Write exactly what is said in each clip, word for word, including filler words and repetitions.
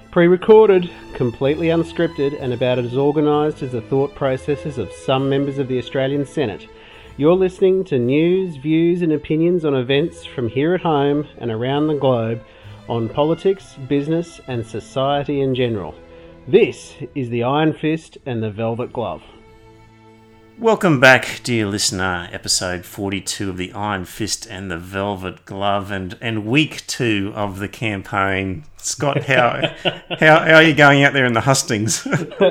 Pre-recorded, completely unscripted, and about as organised as the thought processes of some members of the Australian Senate. You're listening to news, views and opinions on events from here at home and around the globe on politics, business and society in general. This is the Iron Fist and the Velvet Glove. Welcome back, dear listener, episode forty-two of the Iron Fist and the Velvet Glove, and, and week two of the campaign. Scott, how, how how are you going out there in the hustings?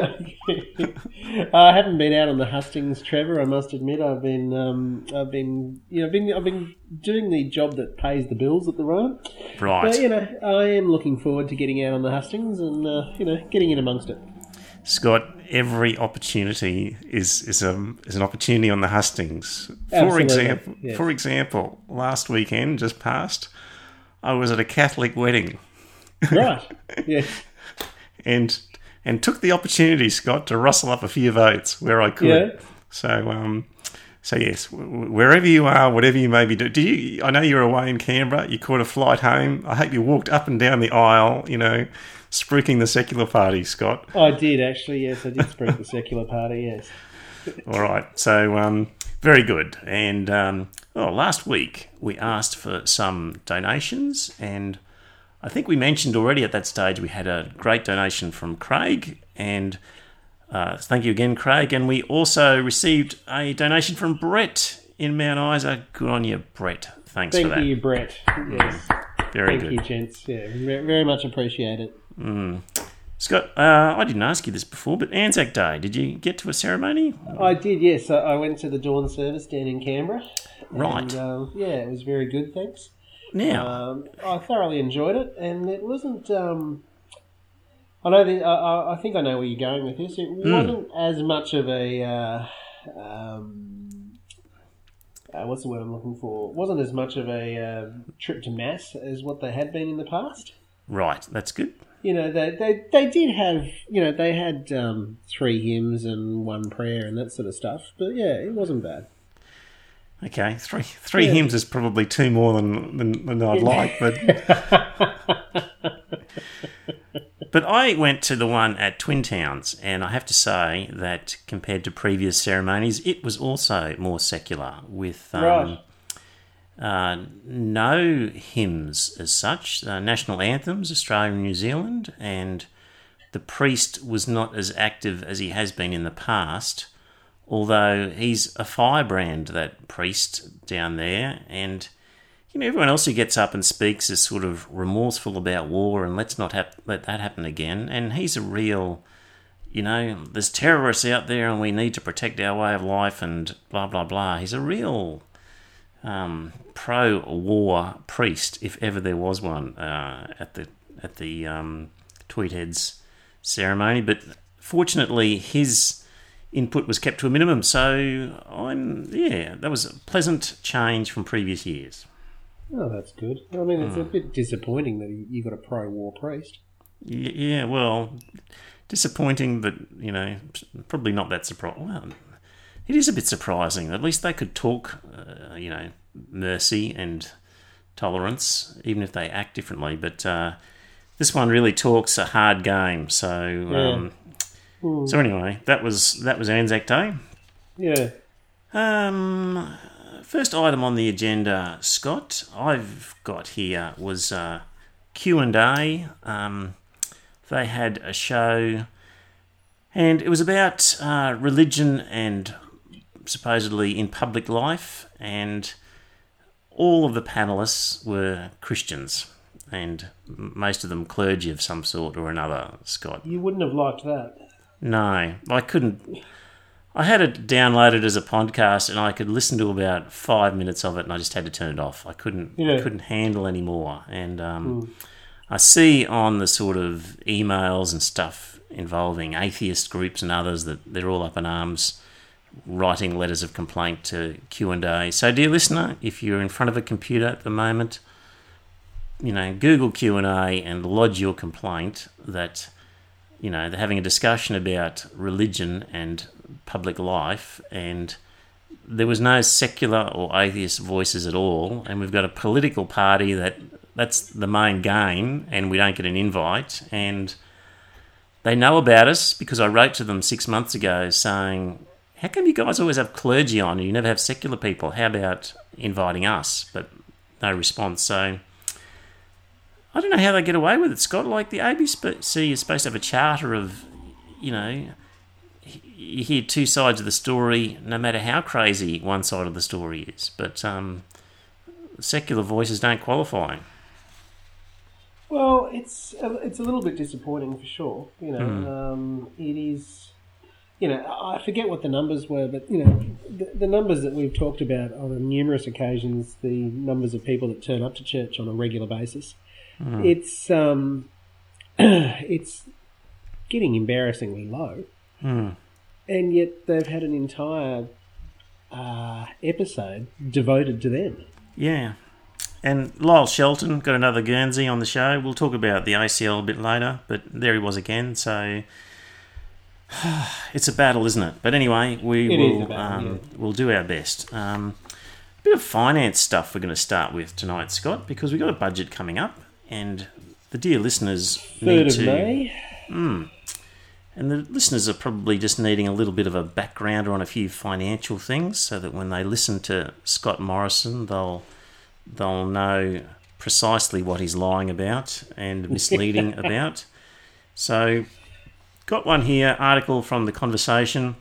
I haven't been out on the hustings, Trevor. I must admit, I've been um, I've been you know I've been I've been doing the job that pays the bills at the moment. Right. But you know, I am looking forward to getting out on the hustings and uh, you know getting in amongst it. Scott, every opportunity is is a is an opportunity on the hustings. For Absolutely, example, yes. for example, last weekend just passed, I was at a Catholic wedding. Right. Yes. and and took the opportunity, Scott, to rustle up a few votes where I could. Yeah. So um, so yes, w- wherever you are, whatever you may be doing. Did you? I know you were away in Canberra. You caught a flight home. I hope you walked up and down the aisle. You know. Spruiking the secular party, Scott. I did, actually, yes. I did spruik the secular party, yes. All right. So, um, very good. And, um, well, last week we asked for some donations, and I think we mentioned already at that stage we had a great donation from Craig, and uh, thank you again, Craig. And we also received a donation from Brett in Mount Isa. Good on you, Brett. Thanks Thank for that. you, Brett. Yes. Very Thank good. you, gents. Yeah, very, very much appreciate it. Mm. Scott, uh, I didn't ask you this before, but Anzac Day, did you get to a ceremony? I did, yes. I I went to the dawn service down in Canberra. Right. And, um, yeah, it was very good, thanks. Now, Um, I thoroughly enjoyed it, and it wasn't... Um, I know. The, I, I think I know where you're going with this. It wasn't as much of a... Uh, um, uh, what's the word I'm looking for? It wasn't as much of a uh, trip to mass as what they had been in the past. right, that's good. You know, they, they they did have, you know, they had um, three hymns and one prayer and that sort of stuff. But yeah, it wasn't bad. Okay, three three Yeah. hymns is probably two more than than, than I'd like, but but I went to the one at Twin Towns, and I have to say that compared to previous ceremonies, it was also more secular, with um, Right. uh, no hymns as such, uh, national anthems, Australia and New Zealand, and the priest was not as active as he has been in the past. Although he's a firebrand, that priest down there, and you know everyone else who gets up and speaks is sort of remorseful about war and let's not hap- let that happen again. And he's a real, you know, there's terrorists out there and we need to protect our way of life and blah blah blah. He's a real um, pro-war priest, if ever there was one, uh, at the at the um, Tweetheads ceremony. But fortunately, his input was kept to a minimum, so I'm yeah, that was a pleasant change from previous years. Oh, that's good. I mean, it's a bit disappointing that you got a pro-war priest. Y- Yeah, well, disappointing, but you know, probably not that surprising. Well, it is a bit surprising. At least they could talk, uh, you know, mercy and tolerance, even if they act differently. But uh, this one really talks a hard game. So, um, Mm. so anyway, that was that was Anzac Day. Yeah. Um, first item on the agenda, Scott, I've got here was uh, Q and A. Um, they had a show, and it was about uh, religion and supposedly in public life, and all of the panellists were Christians, and most of them clergy of some sort or another, Scott. You wouldn't have liked that. No, I couldn't. I had it downloaded as a podcast, and I could listen to about five minutes of it, and I just had to turn it off. I couldn't, Yeah. couldn't handle any more. And um, I see on the sort of emails and stuff involving atheist groups and others that they're all up in arms, writing letters of complaint to Q and A. So, dear listener, if you're in front of a computer at the moment, you know, Google Q and A and lodge your complaint that, you know, they're having a discussion about religion and public life, and there was no secular or atheist voices at all, and we've got a political party that that's the main game, and we don't get an invite, and They know about us because I wrote to them six months ago saying, how come you guys always have clergy on and you never have secular people? How about inviting us? But no response. So I don't know how they get away with it, Scott. Like the A B C is supposed to have a charter of, you know, you hear two sides of the story no matter how crazy one side of the story is. But um, secular voices don't qualify. Well, it's a, it's a little bit disappointing for sure. You know, Mm. um, it is. You know, I forget what the numbers were, but you know, the, the numbers that we've talked about on numerous occasions, the numbers of people that turn up to church on a regular basis, Mm. it's um, it's getting embarrassingly low, Mm. and yet they've had an entire uh, episode devoted to them. Yeah. And Lyle Shelton got another Guernsey on the show. We'll talk about the A C L a bit later, but there he was again. So it's a battle, isn't it? But anyway, we It will is a battle, um, yeah. we'll do our best. Um, a bit of finance stuff we're going to start with tonight, Scott, because we've got a budget coming up, and the dear listeners need Third of to. May. Mm, and the listeners are probably just needing a little bit of a backgrounder on a few financial things, so that when they listen to Scott Morrison, they'll they'll know precisely what he's lying about and misleading about. So, got one here, article from The Conversation,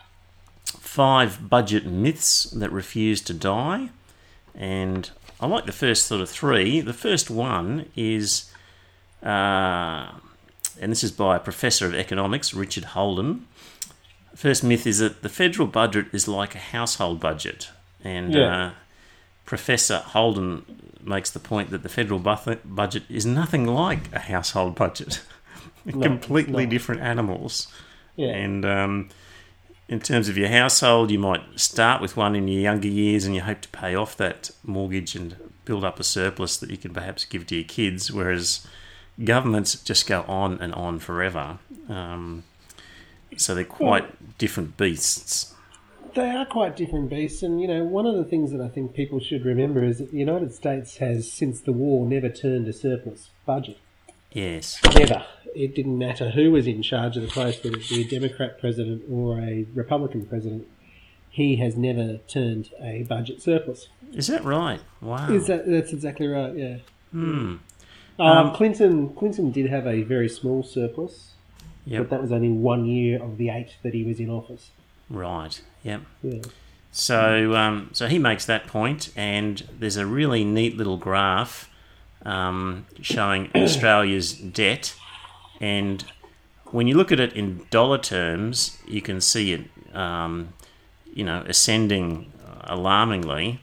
Five Budget Myths That Refuse to Die. And I like the first sort of three. The first one is, uh, and this is by a professor of economics, Richard Holden. First myth is that the federal budget is like a household budget. And Yeah. uh, Professor Holden makes the point that the federal bu- budget is nothing like a household budget. No, Completely it's not. different animals. Yeah. And um, in terms of your household, you might start with one in your younger years and you hope to pay off that mortgage and build up a surplus that you can perhaps give to your kids, whereas governments just go on and on forever. Um, so they're quite different beasts. They are quite different beasts, and you know, one of the things that I think people should remember is that the United States has, since the war, never turned a surplus budget. Yes. Never. It didn't matter who was in charge of the place, whether it be a Democrat president or a Republican president. He has never turned a budget surplus. Is that right? Wow. Is that that's exactly right? Yeah. Hmm. Um, Um, Clinton Clinton did have a very small surplus, Yep. but that was only one year of the eight that he was in office. Right. Yep. Yeah. So, um, so he makes that point, and there's a really neat little graph um, showing Australia's debt, and when you look at it in dollar terms, you can see it, um, you know, ascending alarmingly.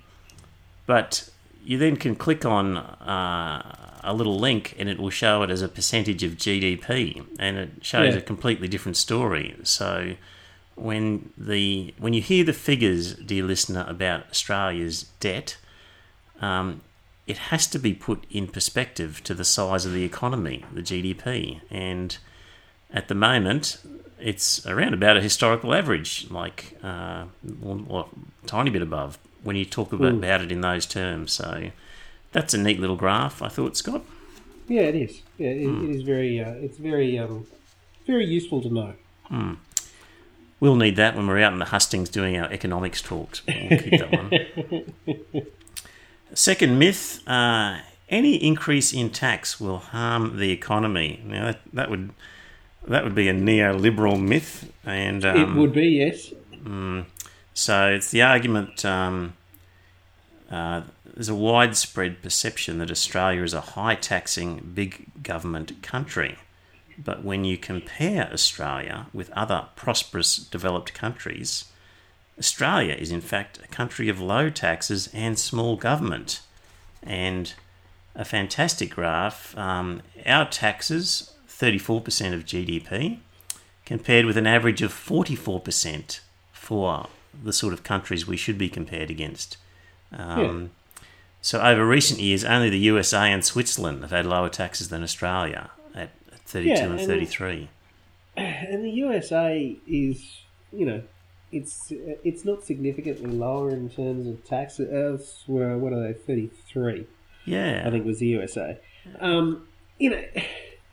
But you then can click on uh, a little link, and it will show it as a percentage of G D P, and it shows Yeah. a completely different story. So. When the when you hear the figures, dear listener, about Australia's debt, um, it has to be put in perspective to the size of the economy, the G D P, and at the moment it's around about a historical average, like uh, or, or a tiny bit above when you talk about, Mm. about it in those terms. So that's a neat little graph, I thought, Scott. Yeah, it is. Yeah, it, it is very. Uh, it's very, um, very useful to know. Mm. We'll need that when we're out in the hustings doing our economics talks. We'll keep that one. Second myth, uh, any increase in tax will harm the economy. Now, that, that would that would be a neoliberal myth. And um, It would be, yes. Mm, so it's the argument, um, uh, there's a widespread perception that Australia is a high-taxing, big government country. But when you compare Australia with other prosperous developed countries, Australia is in fact a country of low taxes and small government. And a fantastic graph, um, our taxes, thirty-four percent of G D P, compared with an average of forty-four percent for the sort of countries we should be compared against. Um, yeah. So over recent years, only the U S A and Switzerland have had lower taxes than Australia at thirty-two Yeah, and and- thirty-three. And the U S A is, you know, it's it's not significantly lower in terms of tax. Elsewhere, what are they? Thirty-three. Yeah. I think was the U S A. Um, you know,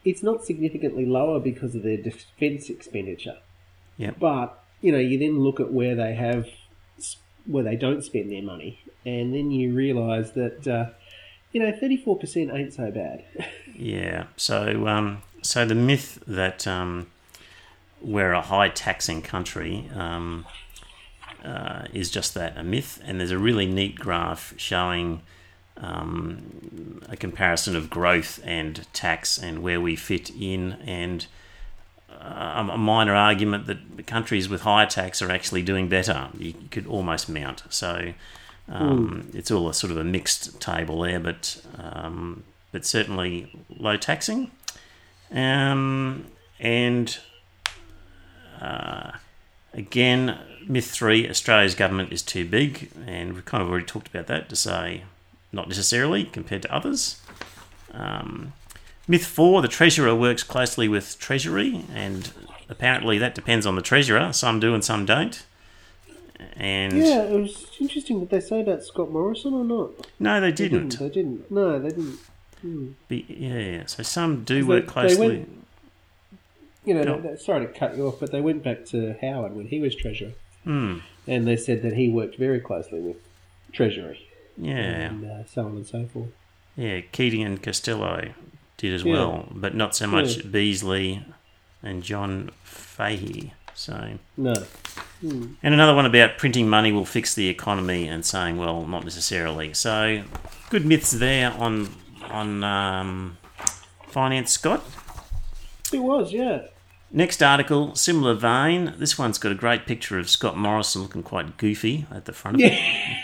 it's not significantly lower because of their defence expenditure. Yeah. But, you know, you then look at where they have, where they don't spend their money, and then you realise that, uh, you know, thirty-four percent ain't so bad. Yeah. So, um, so the myth that um, we're a high taxing country um, uh, is just that, a myth. And there's a really neat graph showing um, a comparison of growth and tax and where we fit in, and uh, a minor argument that countries with higher tax are actually doing better. You could almost mount. So um, mm. it's all a sort of a mixed table there, but um, but certainly low taxing. Um, and uh, again, myth three, Australia's government is too big, and we've kind of already talked about that, to say not necessarily compared to others. Um, myth four, the Treasurer works closely with Treasury, and apparently that depends on the Treasurer. Some do and some don't. And yeah, it was interesting. Did they say about Scott Morrison or not? No, they They didn't. didn't. They didn't. No, they didn't. Hmm. Be, yeah, so some do They- work they closely. went- You know, Go on. they- sorry to cut you off, but they went back to Howard when he was Treasurer, Hmm. and they said that he worked very closely with Treasury, Yeah, and uh, so on and so forth. yeah. Keating and Costello did as Yeah. well, but not so much Yeah. Beasley and John Fahey. So, No. Hmm. and another one about printing money will fix the economy, and saying, well, not necessarily. So, good myths there on on um, finance, Scott. It was, yeah. Next article, similar vein. This one's got a great picture of Scott Morrison looking quite goofy at the front of it.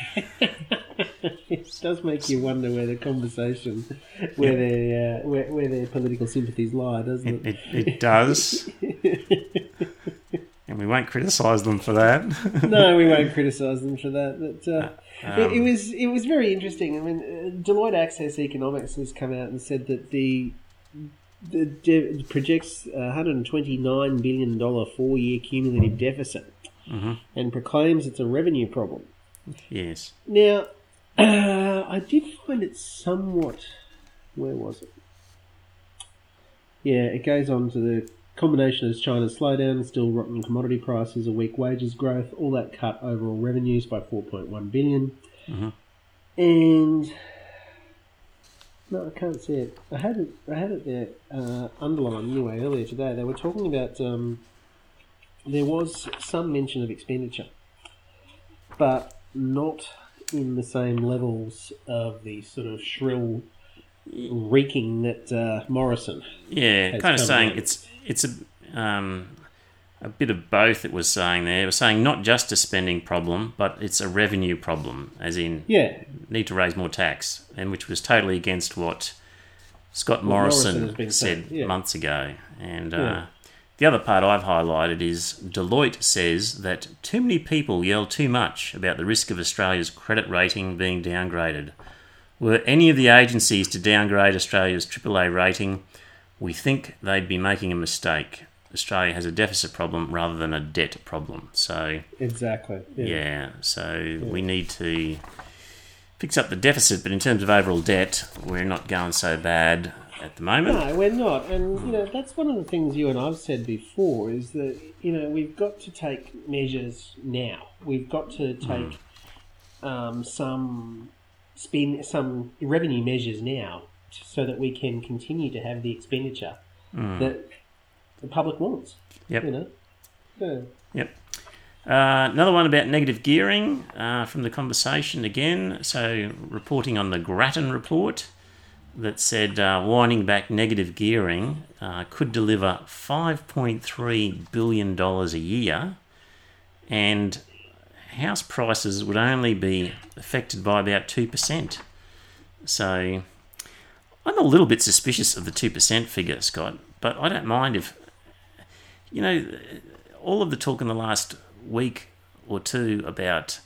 It does make you wonder where the conversation, where their uh, where, where their political sympathies lie, doesn't It, it? it, it does. And we won't criticise them for that. No, we won't criticise them for that. But, uh, Um, it, it was it was very interesting. I mean, uh, Deloitte Access Economics has come out and said that the the de- projects a one hundred twenty-nine billion dollars four-year cumulative deficit, mhm. and proclaims it's a revenue problem. Yes. Now, uh, I did find it somewhat. Where was it? Yeah, it goes on to the combination of China's slowdown, still rotten commodity prices, a weak wages growth, all that cut overall revenues by four point one billion dollars. Mhm. And no, I can't see it. I had it. I had it there uh, underlined anyway earlier today. They were talking about um, there was some mention of expenditure, but not in the same levels of the sort of shrill reeking that uh, Morrison. Yeah, has kind of come saying out. it's it's a um, a bit of both. It was saying there. It was saying not just a spending problem, but it's a revenue problem, as in Yeah, need to raise more tax, and which was totally against what Scott What Morrison Morrison, has been said saying, yeah. months ago. And uh, Yeah. the other part I've highlighted is Deloitte says that too many people yell too much about the risk of Australia's credit rating being downgraded. Were any of the agencies to downgrade Australia's triple A rating, we think they'd be making a mistake. Australia has a deficit problem rather than a debt problem. So, exactly. yeah, Yeah. so we need to fix up the deficit, but in terms of overall debt, we're not going so bad at the moment. No, we're not. And, you know, that's one of the things you and I've said before is that, you know, we've got to take measures now. We've got to take um, some spend, some revenue measures now t- so that we can continue to have the expenditure that the public wants. Yep. You know? Yeah. Yep. Uh, another one about negative gearing uh, from the conversation again. So, reporting on the Grattan report that said uh, winding back negative gearing uh, could deliver five point three billion dollars a year, and house prices would only be affected by about two percent. So, I'm a little bit suspicious of the two percent figure, Scott, but I don't mind if, you know, all of the talk in the last week or two about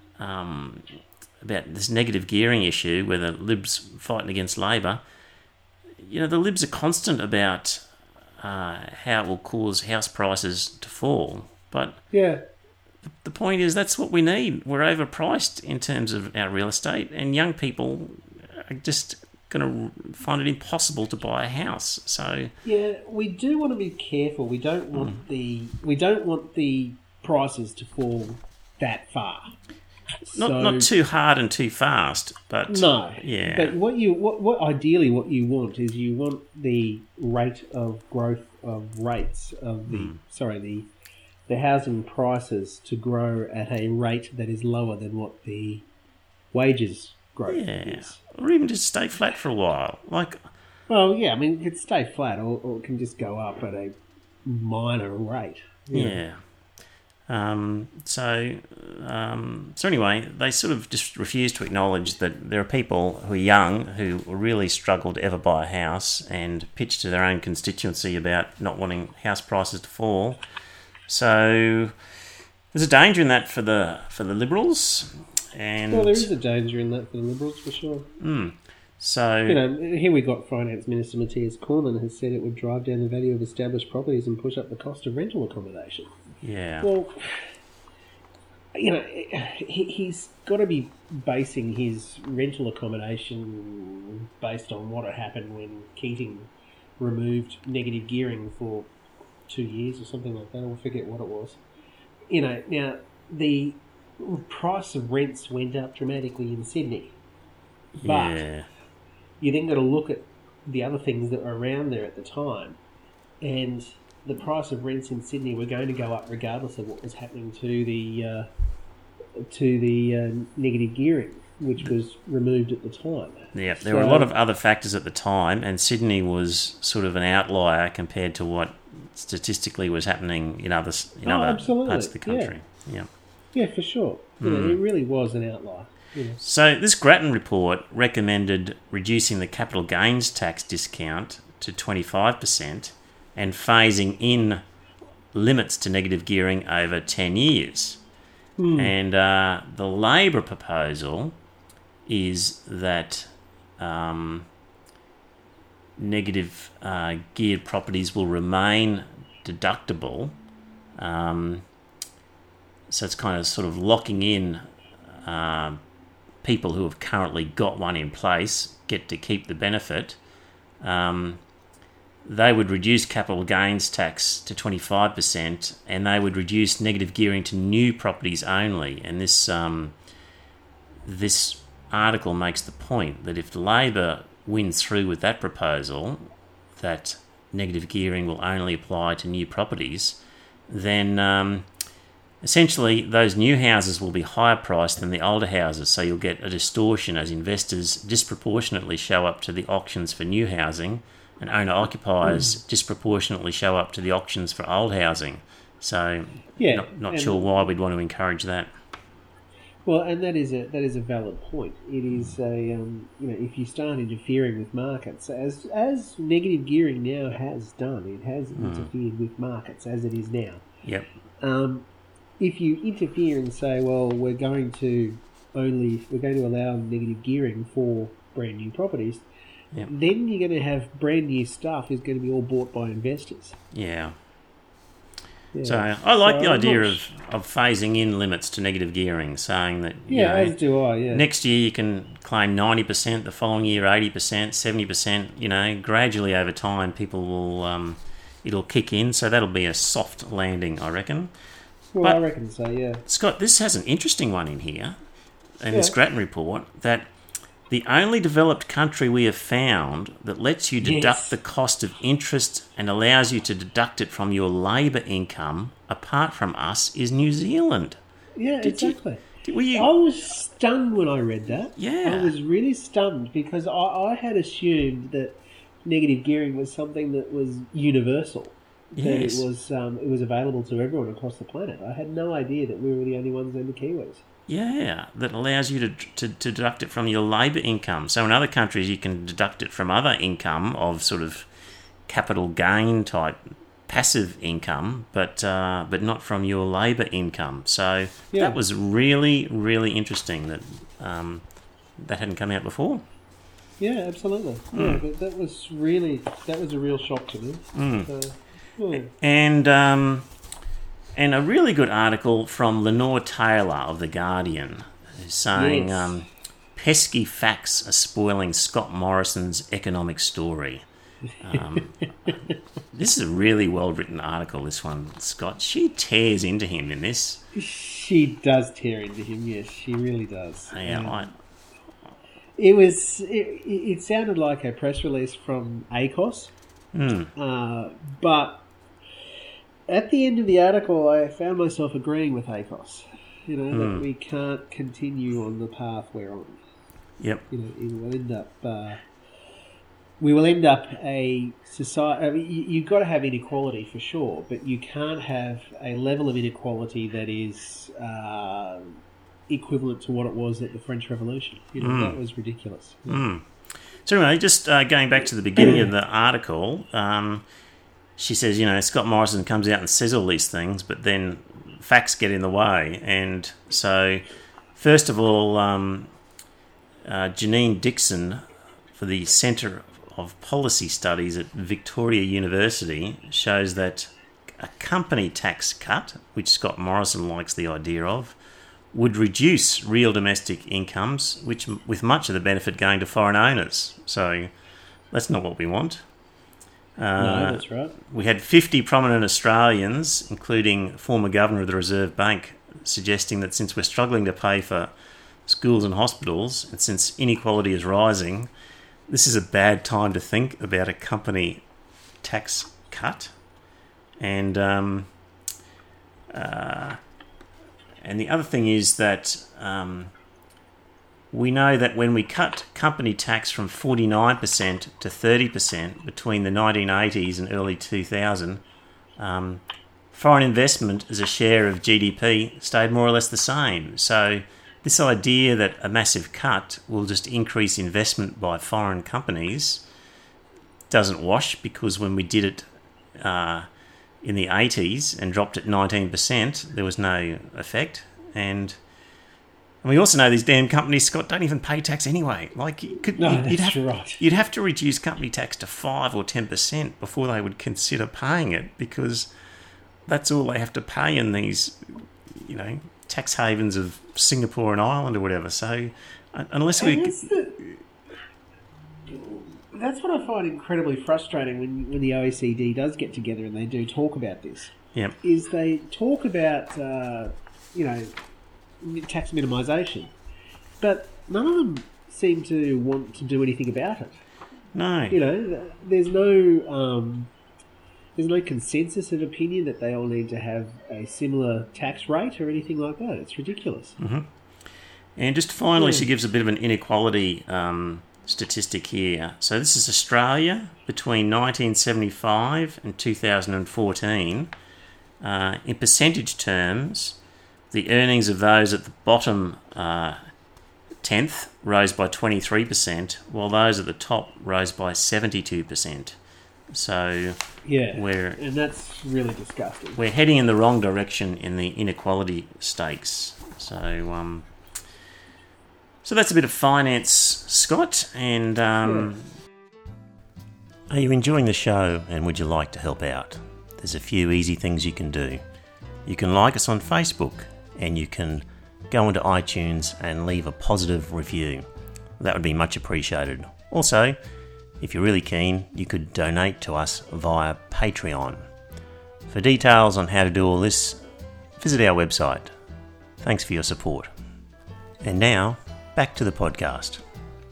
um, about this negative gearing issue, where the Libs fighting against Labor. You know, the Libs are constant about uh, how it will cause house prices to fall, but Yeah. the point is that's what we need. We're overpriced in terms of our real estate, and young people are just going to find it impossible to buy a house. So yeah, we do want to be careful. We don't want mm. the we don't want the prices to fall that far. Not so, not too hard and too fast, but no. Yeah. But what you what, what ideally what you want is you want the rate of growth of rates of the mm. sorry the the housing prices to grow at a rate that is lower than what the wages growth yeah. is. Or even just stay flat for a while. Like, well, yeah, I mean, it can stay flat or, or it can just go up at a minor rate. Yeah. Um, so, um, so anyway, they sort of just refuse to acknowledge that there are people who are young who really struggle to ever buy a house and pitch to their own constituency about not wanting house prices to fall. So there's a danger in that for the for the Liberals. And well, there is a danger in that for the Liberals, for sure. Mm. So, you know, here we got Finance Minister Matthias Cormann has said it would drive down the value of established properties and push up the cost of rental accommodation. Yeah. Well, you know, he, he's got to be basing his rental accommodation based on what had happened when Keating removed negative gearing for two years or something like that. I'll forget what it was. You know, now the price of rents went up dramatically in Sydney. But yeah. you then got to look at the other things that were around there at the time. And the price of rents in Sydney were going to go up regardless of what was happening to the uh, to the uh, negative gearing, which was removed at the time. Yeah, there so, were a lot of other factors at the time, and Sydney was sort of an outlier compared to what statistically was happening in other in oh, other absolutely. parts of the country. Yeah. yeah. Yeah, for sure. You know, Mm. it really was an outlier. You know. So this Grattan report recommended reducing the capital gains tax discount to twenty-five percent and phasing in limits to negative gearing over ten years. Mm. And uh, the Labor proposal is that um, negative uh, geared properties will remain deductible. Um, so it's kind of sort of locking in uh, people who have currently got one in place get to keep the benefit. Um, they would reduce capital gains tax to twenty-five percent and they would reduce negative gearing to new properties only. And this um, this article makes the point that if Labor wins through with that proposal, that negative gearing will only apply to new properties, then um, essentially those new houses will be higher priced than the older houses. So you'll get a distortion as investors disproportionately show up to the auctions for new housing and owner-occupiers mm. disproportionately show up to the auctions for old housing. So yeah, not, not sure why we'd want to encourage that. Well, and that is a that is a valid point. It is a um, you know, if you start interfering with markets, as as negative gearing now has done, it has mm. interfered with markets as it is now. Yep. Um, if you interfere and say, well, we're going to only we're going to allow negative gearing for brand new properties, yep. then you're going to have brand new stuff is going to be all bought by investors. Yeah. Yeah. So I like so the I'm idea not... of, of phasing in limits to negative gearing, saying that you yeah, know, as do I. Yeah. next year you can claim ninety percent, the following year eighty percent, seventy percent. You know, gradually over time, people will um, it'll kick in. So that'll be a soft landing, I reckon. Well, but, I reckon so. Yeah. Scott, this has an interesting one in here, in yeah. this Grattan report, that the only developed country we have found that lets you deduct yes. the cost of interest and allows you to deduct it from your labour income, apart from us, is New Zealand. Yeah, Did exactly. You, did, were you... I was stunned when I read that. Yeah. I was really stunned because I, I had assumed that negative gearing was something that was universal. That Yes. it was um, it was available to everyone across the planet. I had no idea that we were the only ones in the Kiwis. Yeah, that allows you to, to, to deduct it from your labour income. So in other countries, you can deduct it from other income of sort of capital gain type passive income, but uh, but not from your labour income. So yeah. that was really, really interesting that um, that hadn't come out before. Yeah, absolutely. Mm. Yeah, but that was really that was a real shock to me. Mm. So, yeah. And um, and a really good article from Lenore Taylor of The Guardian saying Yes. um, pesky facts are spoiling Scott Morrison's economic story. Um, this is a really well-written article, this one, Scott. She tears into him in this. She does tear into him, yes, she really does. Yeah, um, I... It was. It, it sounded like a press release from A C O S, Mm. uh, but at the end of the article, I found myself agreeing with A C O S. You know mm. that we can't continue on the path we're on. Yep. You know, it will end up. Uh, we will end up a society. I mean, you, you've got to have inequality for sure, but you can't have a level of inequality that is uh, equivalent to what it was at the French Revolution. You know, mm. that was ridiculous. Yeah. Mm. So anyway, just uh, going back to the beginning of the article, um, she says, you know, Scott Morrison comes out and says all these things, but then facts get in the way. And so, first of all, um, uh, Janine Dixon for the Centre of Policy Studies at Victoria University shows that a company tax cut, which Scott Morrison likes the idea of, would reduce real domestic incomes, which with much of the benefit going to foreign owners. So that's not what we want. Uh, no, that's right. We had fifty prominent Australians, including former Governor of the Reserve Bank, suggesting that since we're struggling to pay for schools and hospitals, and since inequality is rising, this is a bad time to think about a company tax cut. And um, uh, and the other thing is that um, we know that when we cut company tax from forty-nine percent to thirty percent between the nineteen eighties and early two thousand, um, foreign investment as a share of G D P stayed more or less the same. So this idea that a massive cut will just increase investment by foreign companies doesn't wash, because when we did it uh, in the eighties and dropped it nineteen percent, there was no effect. And And we also know these damn companies, Scott, don't even pay tax anyway. Like, you could, no, you'd, that's you'd have, right. You'd have to reduce company tax to five or ten percent before they would consider paying it, because that's all they have to pay in these, you know, tax havens of Singapore and Ireland or whatever. So, unless we, that's, the, that's what I find incredibly frustrating when when the O E C D does get together and they do talk about this. Yep. Is they talk about, uh, you know, tax minimisation, but none of them seem to want to do anything about it. No. You know, there's no um, there's no consensus of opinion that they all need to have a similar tax rate or anything like that. It's ridiculous. Mm-hmm. And just finally, yeah. she gives a bit of an inequality um, statistic here. So this is Australia between nineteen seventy-five and two thousand fourteen. Uh, in percentage terms, the earnings of those at the bottom uh, tenth rose by twenty-three percent, while those at the top rose by seventy-two percent. So yeah, we're, and that's really disgusting. We're heading in the wrong direction in the inequality stakes. So, um, so that's a bit of finance, Scott. And um, yeah. Are you enjoying the show, and would you like to help out? There's a few easy things you can do. You can like us on Facebook, and you can go into iTunes and leave a positive review. That would be much appreciated. Also, if you're really keen, you could donate to us via Patreon. For details on how to do all this, visit our website. Thanks for your support. And now, back to the podcast.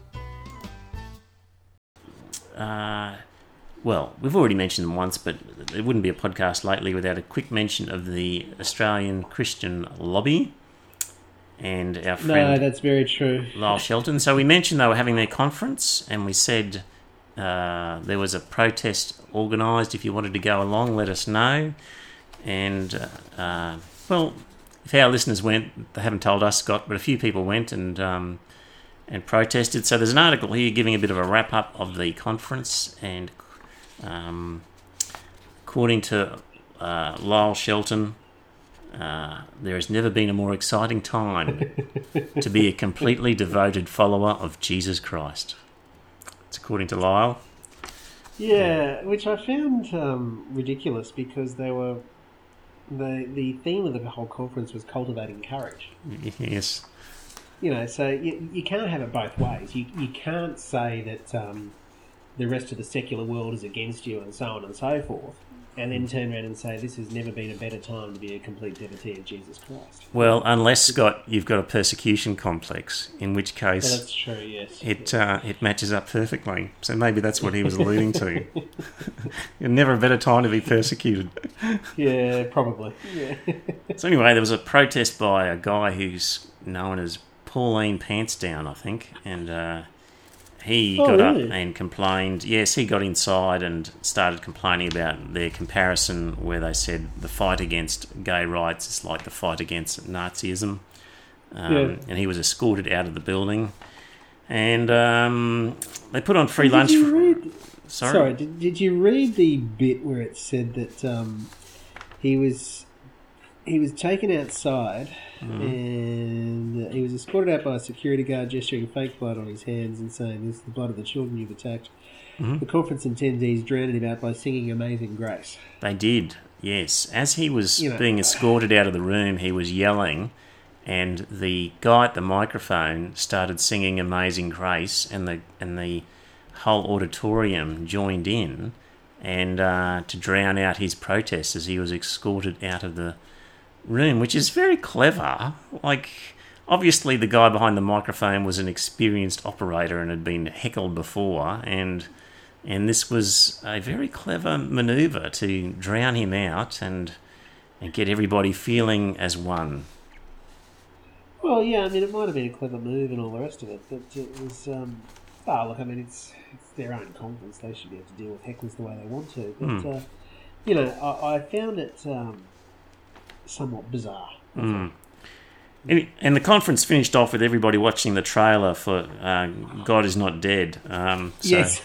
Uh, well, we've already mentioned them once, but there wouldn't be a podcast lately without a quick mention of the Australian Christian Lobby and our friend... No, that's very true. Lyle Shelton. So we mentioned they were having their conference, and we said uh, there was a protest organised. If you wanted to go along, let us know. And, uh, well, if our listeners went, they haven't told us, Scott, but a few people went and um, and protested. So there's an article here giving a bit of a wrap-up of the conference, and um, according to uh, Lyle Shelton, Uh, there has never been a more exciting time to be a completely devoted follower of Jesus Christ. It's according to Lyle. Yeah, which I found um, ridiculous, because they were the the theme of the whole conference was cultivating courage. Yes. You know, so you, you can't have it both ways. You you can't say that um, the rest of the secular world is against you and so on and so forth, and then turn around and say this has never been a better time to be a complete devotee of Jesus Christ. Well, unless, Scott, you've got a persecution complex, in which case Well, that's true, yes. it uh, it matches up perfectly. So maybe that's what he was alluding to. Never a better time to be persecuted. Yeah, probably. Yeah. So anyway, there was a protest by a guy who's known as Pauline Pantsdown, I think, and uh, he Oh, got really? up and complained. Yes, he got inside and started complaining about their comparison where they said the fight against gay rights is like the fight against Nazism. Um, Yeah. And he was escorted out of the building. And um, they put on free Did lunch. you For, read- sorry? Sorry, did, did you read the bit where it said that um, he was he was taken outside and he was escorted out by a security guard gesturing fake blood on his hands and saying, "This is the blood of the children you've attacked." Mhm. The conference attendees drowned him out by singing Amazing Grace. They did, yes. As he was You know. being escorted out of the room, he was yelling, and the guy at the microphone started singing Amazing Grace, and the and the whole auditorium joined in and uh, to drown out his protest as he was escorted out of the room, which is very clever. Like, obviously the guy behind the microphone was an experienced operator and had been heckled before, and and this was a very clever manoeuvre to drown him out and and get everybody feeling as one. Well, yeah, I mean, it might have been a clever move and all the rest of it, but it was... Um, oh, look, I mean, it's, it's their own conference. They should be able to deal with hecklers the way they want to. But, Mm. uh, you know, I, I found it um, somewhat bizarre. Mm. And, and the conference finished off with everybody watching the trailer for uh, God Is Not Dead. Um, so, Yes.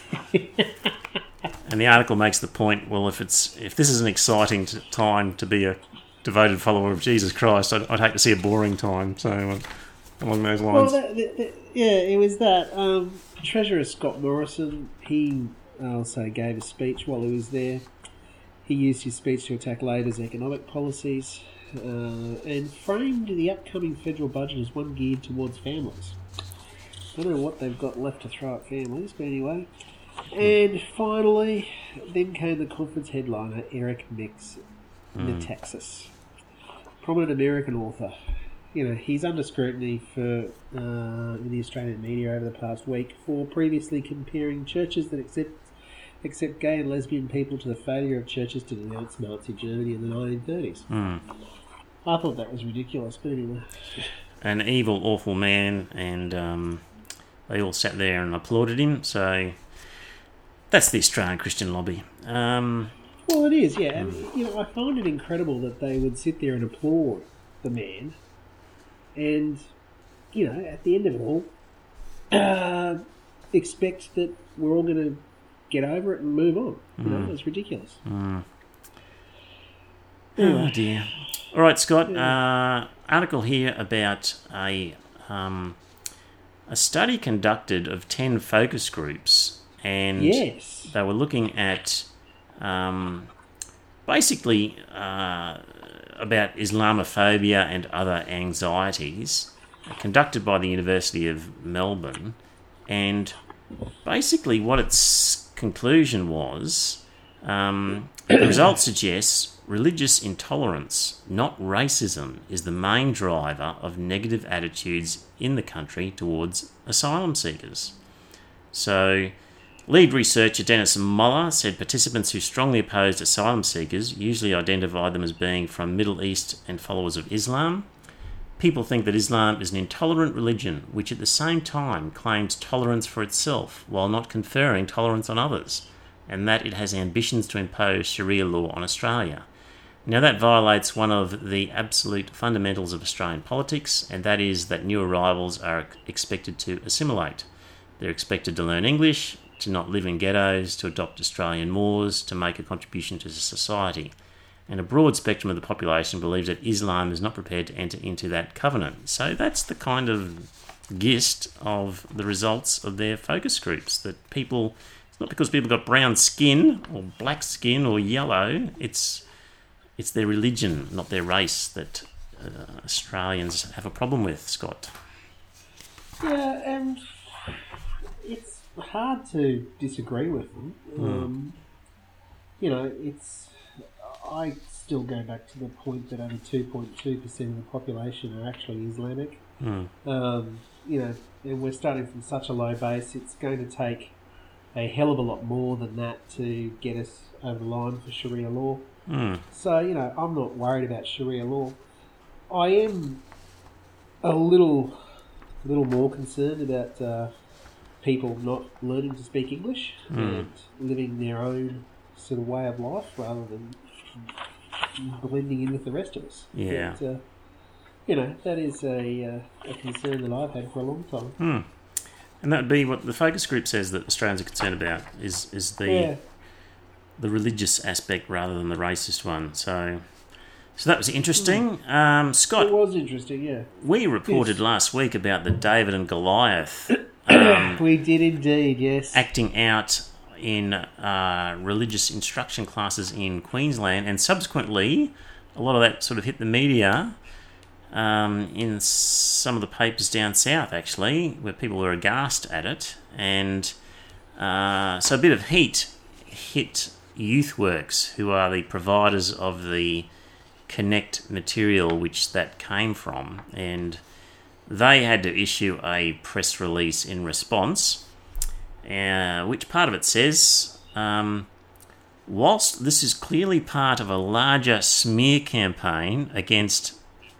And the article makes the point, well, if it's if this is an exciting t- time to be a devoted follower of Jesus Christ, I'd, I'd hate to see a boring time. So, uh, along those Well, lines. that, that, that, yeah, it was that. Um, Treasurer Scott Morrison, he, I'll say, gave a speech while he was there. He used his speech to attack Labor's economic policies uh, and framed the upcoming federal budget as one geared towards families. I don't know what they've got left to throw at families, but anyway. And finally, then came the conference headliner, Eric Mix Metaxas, prominent American author. You know, he's under scrutiny for uh, in the Australian media over the past week for previously comparing churches that accept accept gay and lesbian people to the failure of churches to denounce Nazi Germany in the nineteen thirties. Mm. I thought that was ridiculous, but anyway. An evil, awful man, and um, they all sat there and applauded him. So that's the Australian Christian lobby. Um, Well, it is, yeah. And, you know, I find it incredible that they would sit there and applaud the man, and you know, at the end of it all, uh, expect that we're all going to get over it and move on. You know, it's ridiculous. mm. Oh dear. All right, Scott. Uh, article here about a um, a study conducted of ten focus groups, and Yes. they were looking at um, basically uh, about Islamophobia and other anxieties, conducted by the University of Melbourne, and basically what its conclusion was, um, the result suggests religious intolerance, not racism, is the main driver of negative attitudes in the country towards asylum seekers. So, lead researcher Dennis Muller said participants who strongly opposed asylum seekers usually identified them as being from Middle East and followers of Islam. People think that Islam is an intolerant religion which at the same time claims tolerance for itself while not conferring tolerance on others, and that it has ambitions to impose Sharia law on Australia. Now that violates one of the absolute fundamentals of Australian politics, and that is that new arrivals are expected to assimilate. They're expected to learn English, to not live in ghettos, to adopt Australian mores, to make a contribution to society. And a broad spectrum of the population believes that Islam is not prepared to enter into that covenant. So that's the kind of gist of the results of their focus groups, that people, it's not because people got brown skin or black skin or yellow, it's it's their religion, not their race, that uh, Australians have a problem with, Scott. Yeah, and it's hard to disagree with them. Mm. Um, you know, it's. I still go back to the point that only two point two percent of the population are actually Islamic. Mm. Um, you know, and we're starting from such a low base, it's going to take a hell of a lot more than that to get us over the line for Sharia law. Mm. So, you know, I'm not worried about Sharia law. I am a little, little more concerned about uh, people not learning to speak English Mm. and living their own sort of way of life rather than blending in with the rest of us. Yeah. But, uh, you know, that is a, uh, a concern that I've had for a long time. Hmm. And that would be what the focus group says that Australians are concerned about is is the Yeah. the religious aspect rather than the racist one. So, so that was interesting. Um, Scott, It was interesting, yeah. we reported Yes. last week about the David and Goliath um, We did indeed, yes. acting out in uh, religious instruction classes in Queensland, and subsequently, a lot of that sort of hit the media um, in some of the papers down south, actually, where people were aghast at it, and uh, so a bit of heat hit YouthWorks, who are the providers of the Connect material which that came from, and they had to issue a press release in response. Uh, which part of it says, um, whilst this is clearly part of a larger smear campaign against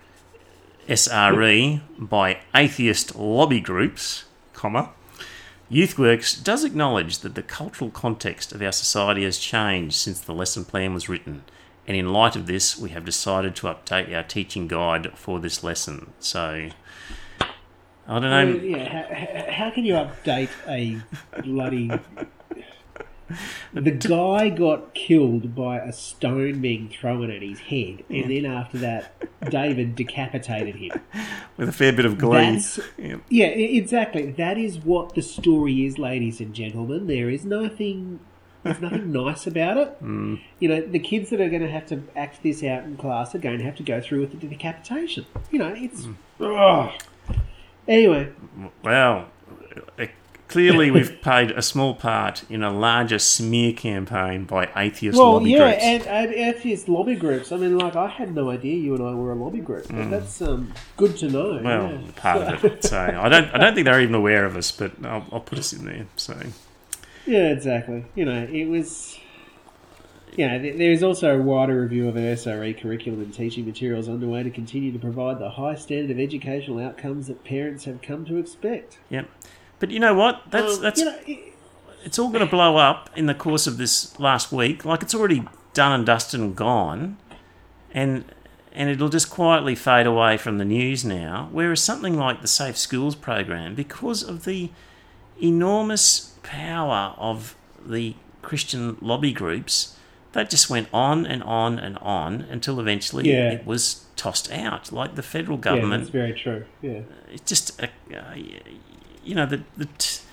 S R E by atheist lobby groups, comma, YouthWorks does acknowledge that the cultural context of our society has changed since the lesson plan was written, and in light of this, we have decided to update our teaching guide for this lesson. So, I don't know. Well, yeah, how, how can you update a bloody... The guy got killed by a stone being thrown at his head, and then after that, David decapitated him. With a fair bit of glee. That's, Yeah. yeah, e- exactly. That is what the story is, ladies and gentlemen. There is nothing... There's nothing nice about it. Mm. You know, the kids that are going to have to act this out in class are going to have to go through with the decapitation. You know, it's... Mm. Ugh. Anyway. Well, uh, clearly we've played a small part in a larger smear campaign by atheist Well, lobby yeah, groups. and, and atheist lobby groups. I mean, like, I had no idea you and I were a lobby group. But that's um, good to know. Well, yeah. part of it. So I don't, I don't think they're even aware of us, but I'll, I'll put us in there. So Yeah, exactly. You know, it was... You know, th- there is also a wider review of our S R E curriculum and teaching materials underway to continue to provide the high standard of educational outcomes that parents have come to expect. Yep. But you know what? That's Um, that's you know, it- it's all going to blow up in the course of this last week. Like, it's already done and dusted and gone, and and it'll just quietly fade away from the news now. Whereas something like the Safe Schools program, because of the enormous power of the Christian lobby groups, that just went on and on and on until eventually Yeah. it was tossed out. Like the federal yeah, government, that's very true. Yeah. it's just, uh, uh, you know, the the, t-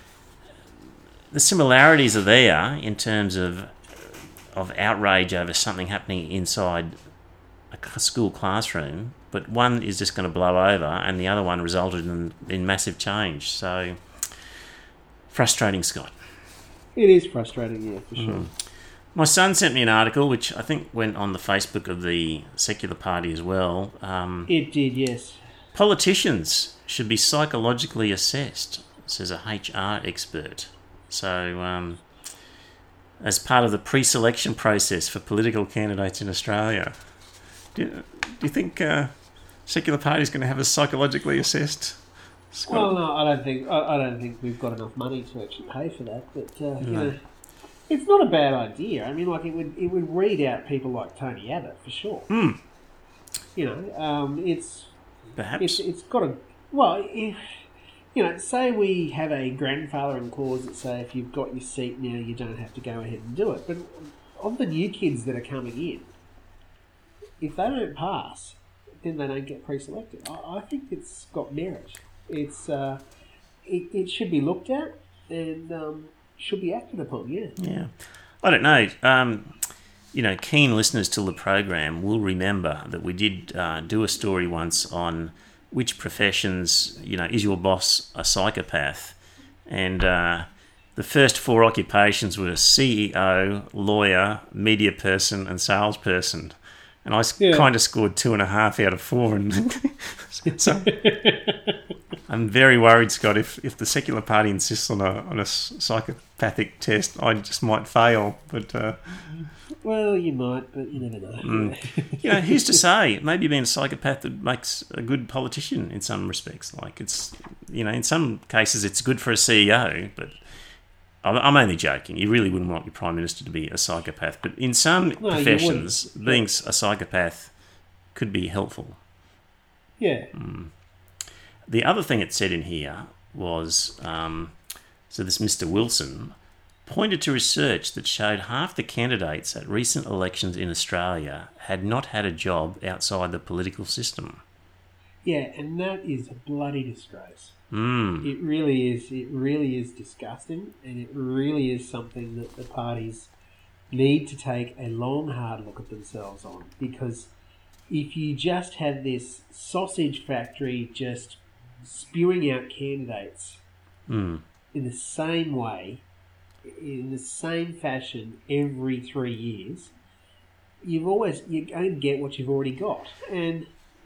the similarities are there in terms of of outrage over something happening inside a c- school classroom, but one is just going to blow over, and the other one resulted in, in massive change. So frustrating, Scott. It is frustrating, yeah, for sure. My son sent me an article, which I think went on the Facebook of the Secular Party as well. Um, It did, yes. Politicians should be psychologically assessed, says a H R expert. So, um, as part of the pre-selection process for political candidates in Australia, do, do you think uh, Secular Party is going to have us psychologically assessed? Scott? Well, no, I don't think I, I don't think we've got enough money to actually pay for that. But uh, you No. know, it's not a bad idea. I mean, like it would it would read out people like Tony Abbott for sure. Hmm. You know, um, it's Perhaps. it's it's got a well. If, you know, say we have a grandfathering clause that say if you've got your seat now, you don't have to go ahead and do it. But of the new kids that are coming in, if they don't pass, then they don't get pre-selected. I, I think it's got merit. It's uh, it, it should be looked at and um, should be acted upon. Yeah. Yeah. I don't know. Um, you know, keen listeners to the program will remember that we did uh, do a story once on which professions, you know, is your boss a psychopath? And uh, the first four occupations were C E O, lawyer, media person, and salesperson. And I yeah. kind of scored two and a half out of four. And so I'm very worried, Scott, if, if the Secular Party insists on a on a psychopathic test, I just might fail. But uh, well, you might, but you never know. Mm. You know, who's to say? Maybe being a psychopath that makes a good politician in some respects. Like it's, you know, in some cases it's good for a C E O, but I'm only joking. You really wouldn't want your Prime Minister to be a psychopath. But in some no, professions, being a psychopath could be helpful. Yeah. Mm. The other thing it said in here was, um, so this Mister Wilson pointed to research that showed half the candidates at recent elections in Australia had not had a job outside the political system. Yeah, and that is a bloody disgrace. Mm. It really is. It really is disgusting, and it really is something that the parties need to take a long, hard look at themselves on. Because if you just have this sausage factory just spewing out candidates mm. in the same way, in the same fashion every three years, you've always you're going to get what you've already got. And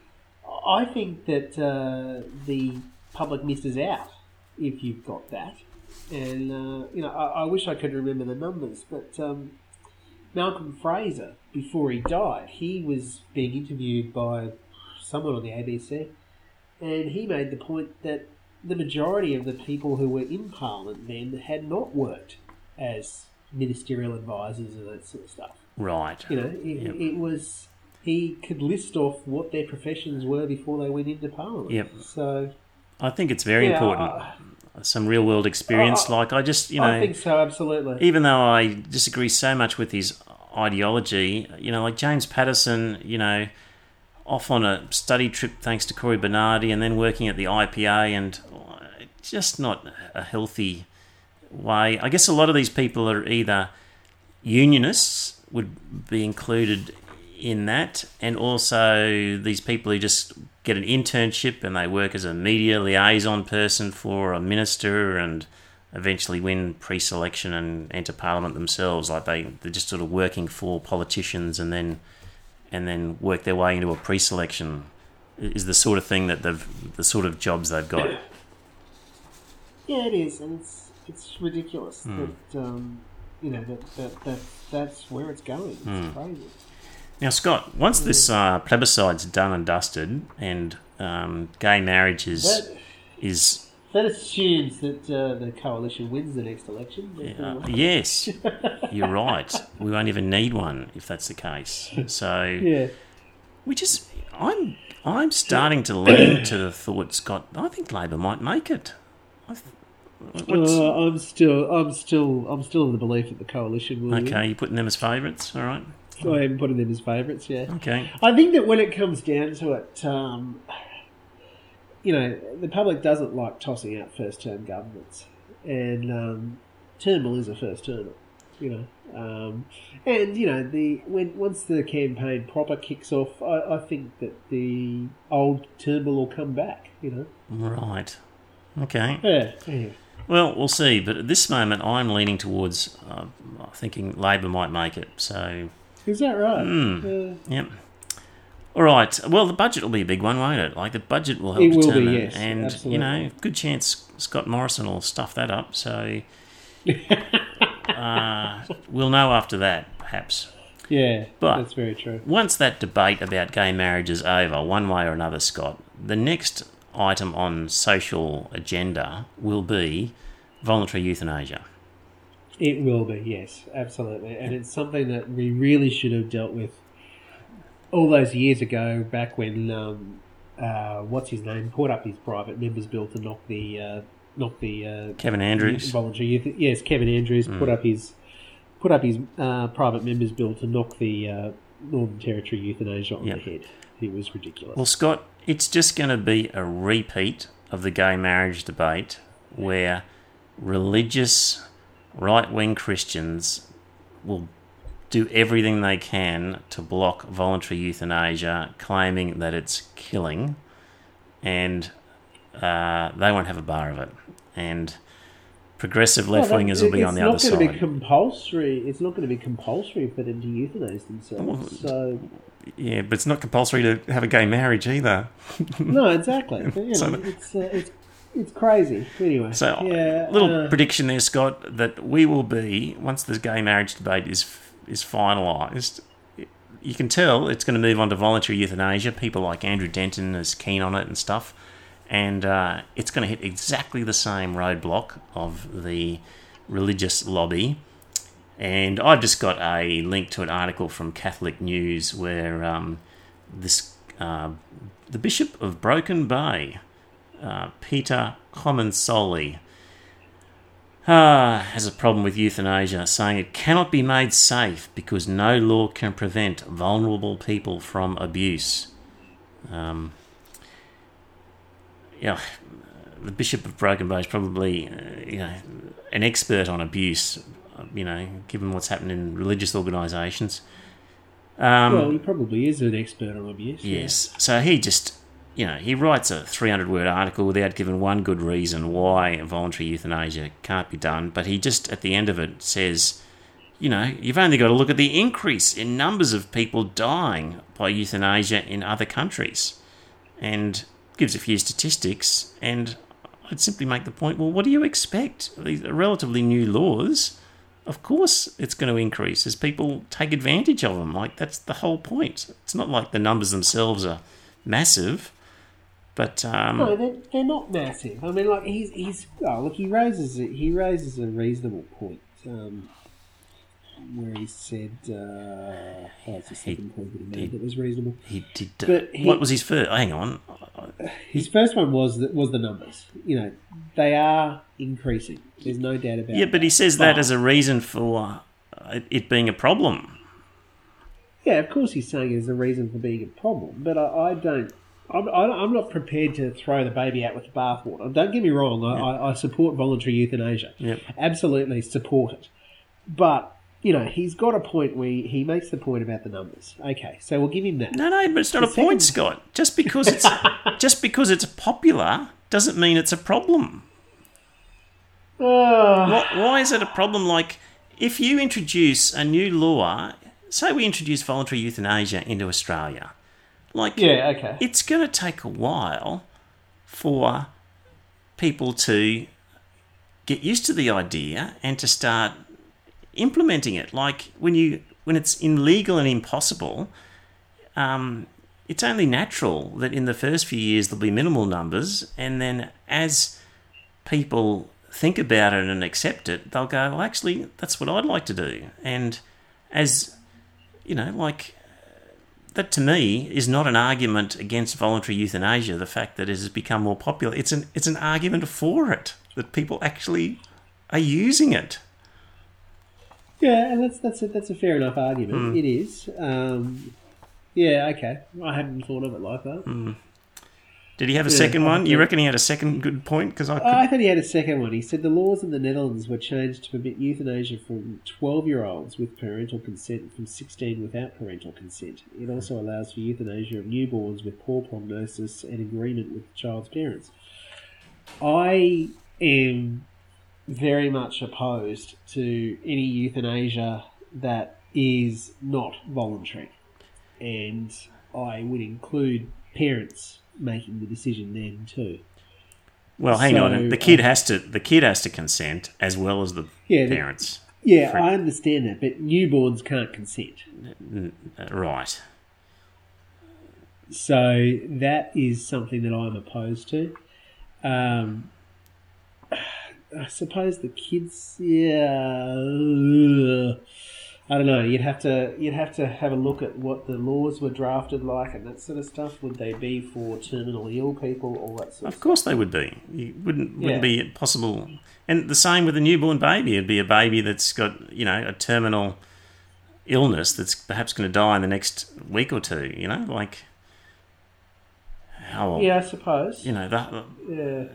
I think that uh, the public misses out if you've got that. And, uh, you know, I, I wish I could remember the numbers, but um, Malcolm Fraser, before he died, he was being interviewed by someone on the A B C, and he made the point that the majority of the people who were in Parliament then had not worked as ministerial advisors and that sort of stuff. Right. You know, it, yep. it was... He could list off what their professions were before they went into Parliament. Yep. So... I think it's very yeah, important. Uh, Some real world experience. Uh, like I just, you know, I think so, absolutely. Even though I disagree so much with his ideology, you know, like James Patterson, you know, off on a study trip thanks to Corey Bernardi, and then working at the I P A, and just not a healthy way. I guess a lot of these people are either unionists, would be included in that, and also these people who just get an internship and they work as a media liaison person for a minister and eventually win pre-selection and enter Parliament themselves. Like they, they're just sort of working for politicians and then and then work their way into a pre-selection is the sort of thing that they've, the sort of jobs they've got. Yeah, it is, and it's it's ridiculous mm. that um, you know that, that that that's where it's going. It's mm. crazy. Now, Scott, once this uh, plebiscite's done and dusted, and um, gay marriage is that, is that assumes that uh, the coalition wins the next election. Uh, yes, you're right. We won't even need one if that's the case. So, yeah, which is I'm I'm starting to lean to the thought, Scott. I think Labor might make it. I th- uh, I'm still I'm still I'm still in the belief that the coalition will. Okay, you're putting them as favourites, all right. I haven't put them as favourites, yeah. Okay. I think that when it comes down to it, um, you know, the public doesn't like tossing out first-term governments. And um, Turnbull is a first-termer, you know. Um, and, you know, the when once the campaign proper kicks off, I, I think that the old Turnbull will come back, you know. Right. Okay. Yeah. yeah. Well, we'll see. But at this moment, I'm leaning towards uh, thinking Labor might make it, so... Is that right? Mm. Yeah. Yep. All right. Well, the budget will be a big one, won't it? Like the budget will help it will determine, be, yes, and absolutely. You know, good chance Scott Morrison will stuff that up. So uh, we'll know after that, perhaps. Yeah, but that's very true. Once that debate about gay marriage is over, one way or another, Scott, the next item on social agenda will be voluntary euthanasia. It will be, yes, absolutely. And it's something that we really should have dealt with all those years ago, back when, um, uh, what's his name, put up his private members bill to knock the, uh, knock the... Uh, Kevin Andrews. Voluntary youth, yes, Kevin Andrews mm. put up his put up his uh, private members bill to knock the uh, Northern Territory euthanasia on yep. the head. It was ridiculous. Well, Scott, it's just going to be a repeat of the gay marriage debate where religious... right-wing Christians will do everything they can to block voluntary euthanasia, claiming that it's killing, and uh, they won't have a bar of it. And progressive left-wingers well, will be on the other side. It's not going to be compulsory. It's not going to be compulsory for them to euthanize themselves. Well, so yeah, but it's not compulsory to have a gay marriage either. No, exactly. But, you know, So- it's uh, it's it's crazy. Anyway, So, yeah, little uh, prediction there, Scott, that we will be, once the gay marriage debate is is finalised, you can tell it's going to move on to voluntary euthanasia. People like Andrew Denton is keen on it and stuff. And uh, it's going to hit exactly the same roadblock of the religious lobby. And I've just got a link to an article from Catholic News where um, this uh, the Bishop of Broken Bay, uh, Peter Comensoli, uh, has a problem with euthanasia, saying it cannot be made safe because no law can prevent vulnerable people from abuse. Um, yeah, the Bishop of Broken Bay is probably, uh, you know, an expert on abuse, you know, given what's happened in religious organisations. Um, well, he probably is an expert on abuse. yes. So he just, you know, he writes a three hundred word article without giving one good reason why voluntary euthanasia can't be done. But he just, at the end of it, says, you know, you've only got to look at the increase in numbers of people dying by euthanasia in other countries. And gives a few statistics, and I'd simply make the point, well, what do you expect? These are relatively new laws. Of course it's going to increase as people take advantage of them. Like, that's the whole point. It's not like the numbers themselves are massive, but... Um, No, they're, they're not massive. I mean, like, he's... he's oh, look, he raises, a, he raises a reasonable point, um, where he said... Uh, oh, it's the second He- point that he made he- that was reasonable. he did... But he- what was his first... Hang on. His first one was the, was the numbers. You know, they are increasing. There's no doubt about it. Yeah, but he says that as a reason for uh, it being a problem. Yeah, of course he's saying there's a reason for being a problem, but I, I don't... I'm, I- I'm not prepared to throw the baby out with the bathwater. Don't get me wrong, I, I, I support voluntary euthanasia. Yep. Absolutely support it. But, you know, he's got a point where he makes the point about the numbers. Okay, so we'll give him that. No, no, but it's not The a point, second- Scott. Just because it's just because it's popular doesn't mean it's a problem. Oh, Why, why is it a problem? Like, if you introduce a new law, say we introduce voluntary euthanasia into Australia, like, yeah, okay. it's going to take a while for people to get used to the idea and to start implementing it. Like, when you when it's illegal and impossible, um, it's only natural that in the first few years there'll be minimal numbers, and then as people think about it and accept it, they'll go, well, actually, that's what I'd like to do. And as, you know, like, that to me is not an argument against voluntary euthanasia, the fact that it has become more popular. It's an it's an argument for it, that people actually are using it. Yeah, and that's that's a, that's a fair enough argument. Mm. It is. Um, yeah, okay. I hadn't thought of it like that. Mm. Did he have a Yeah, second I one? You think- reckon he had a second good point? Because I could... I thought he had a second one. He said the laws in the Netherlands were changed to permit euthanasia from twelve-year-olds with parental consent and from sixteen without parental consent. It also allows for euthanasia of newborns with poor prognosis and agreement with the child's parents. I am very much opposed to any euthanasia that is not voluntary. And I would include parents making the decision then too. Well, hang So, on. The kid um, has to. The kid has to consent as well as the Yeah, the- parents. Yeah, For- I understand that, but newborns can't consent. N- Right. So that is something that I'm opposed to. Um, I suppose the kids, yeah, ugh. I don't know. You'd have to you'd have to have a look at what the laws were drafted like and that sort of stuff. Would they be for terminally ill people, all that sort of Of course they would be. You wouldn't wouldn't Yeah. be possible. And the same with a newborn baby. It'd be a baby that's got, you know, a terminal illness that's perhaps going to die in the next week or two. You know, like how stuff. Yeah, I suppose. you know the, Yeah,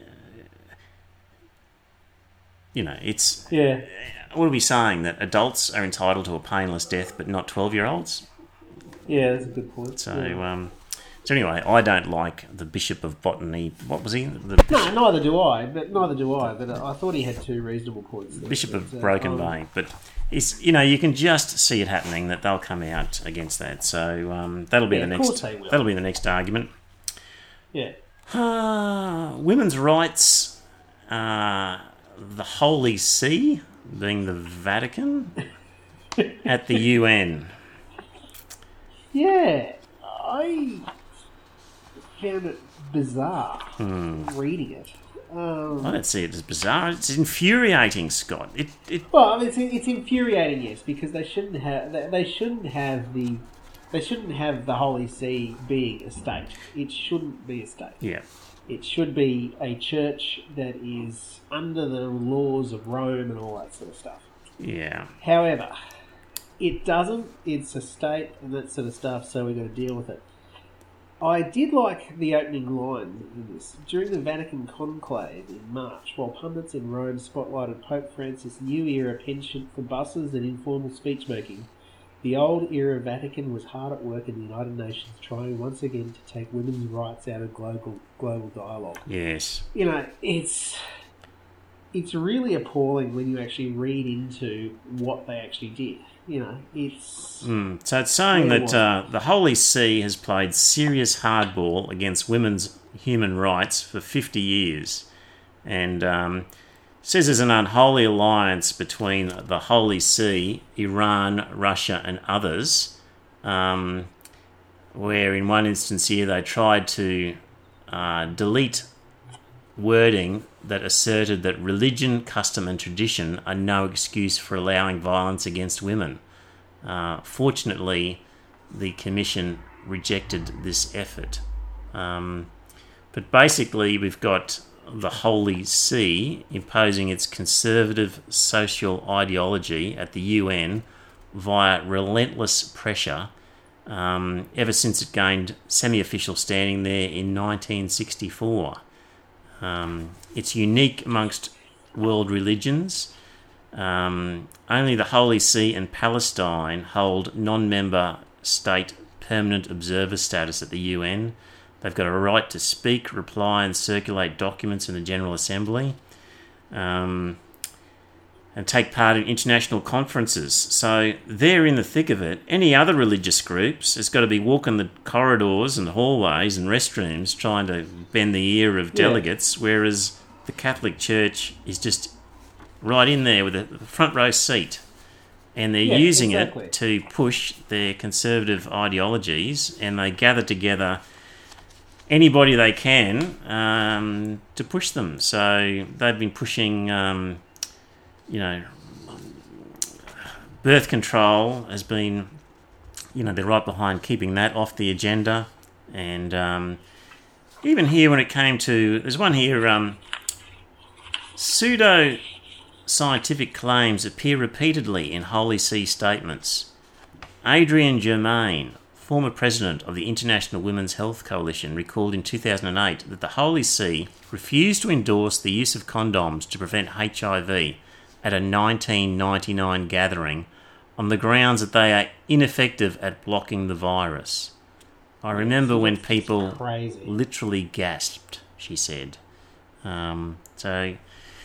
you know it's. yeah. What are we saying? That adults are entitled to a painless death, but not twelve-year-olds? Yeah, that's a good point. So, Yeah. um, So anyway, I don't like the Bishop of Botany. What was he? The No, neither do I. But neither do I. But I thought he had two reasonable points. There. Bishop of But, uh, Broken um, Bay. But it's, you know, you can just see it happening that they'll come out against that. So um, that'll be Yeah, the of next. course they will. That'll be the next argument. Yeah. Uh, women's rights. Uh, the Holy See, being the Vatican, at the U N. Yeah, I found it bizarre Hmm. reading it. Um, I don't see it as bizarre. It's infuriating, Scott. It, it well, I mean, it's, it's infuriating, yes, because they shouldn't have they, they shouldn't have the they shouldn't have the Holy See being a state. It shouldn't be a state. yeah. It should be a church that is under the laws of Rome and all that sort of stuff. Yeah. However, it doesn't. It's a state and that sort of stuff, so we've got to deal with it. I did like the opening line in this. During the Vatican conclave in March, while pundits in Rome spotlighted Pope Francis' new era penchant for buses and informal speech-making, the old era Vatican was hard at work in the United Nations trying once again to take women's rights out of global global dialogue. Yes. You know, it's it's really appalling when you actually read into what they actually did. You know, it's... Mm. So it's saying Really that uh, the Holy See has played serious hardball against women's human rights for fifty years. And um, says there's an unholy alliance between the Holy See, Iran, Russia and others, um, where in one instance here they tried to uh, delete wording that asserted that religion, custom and tradition are no excuse for allowing violence against women. Uh, fortunately, the Commission rejected this effort. Um, but basically, we've got the Holy See imposing its conservative social ideology at the U N via relentless pressure um, ever since it gained semi-official standing there in nineteen sixty-four. Um, it's unique amongst world religions. Um, only the Holy See and Palestine hold non-member state permanent observer status at the U N. They've got a right to speak, reply and circulate documents in the General Assembly um, and take part in international conferences. So they're in the thick of it. Any other religious groups has got to be walking the corridors and hallways and restrooms trying to bend the ear of delegates, yeah. Whereas the Catholic Church is just right in there with a front row seat. And they're yeah, using exactly. it to push their conservative ideologies, and they gather together anybody they can um, to push them. So they've been pushing, um, you know, birth control has been, you know, they're right behind keeping that off the agenda. And um, even here when it came to, there's one here, um, pseudo scientific claims appear repeatedly in Holy See statements. Adrian Germain, former president of the International Women's Health Coalition, recalled in two thousand eight that the Holy See refused to endorse the use of condoms to prevent H I V at a nineteen ninety-nine gathering on the grounds that they are ineffective at blocking the virus. I remember when people Crazy. literally gasped, she said. Um, so...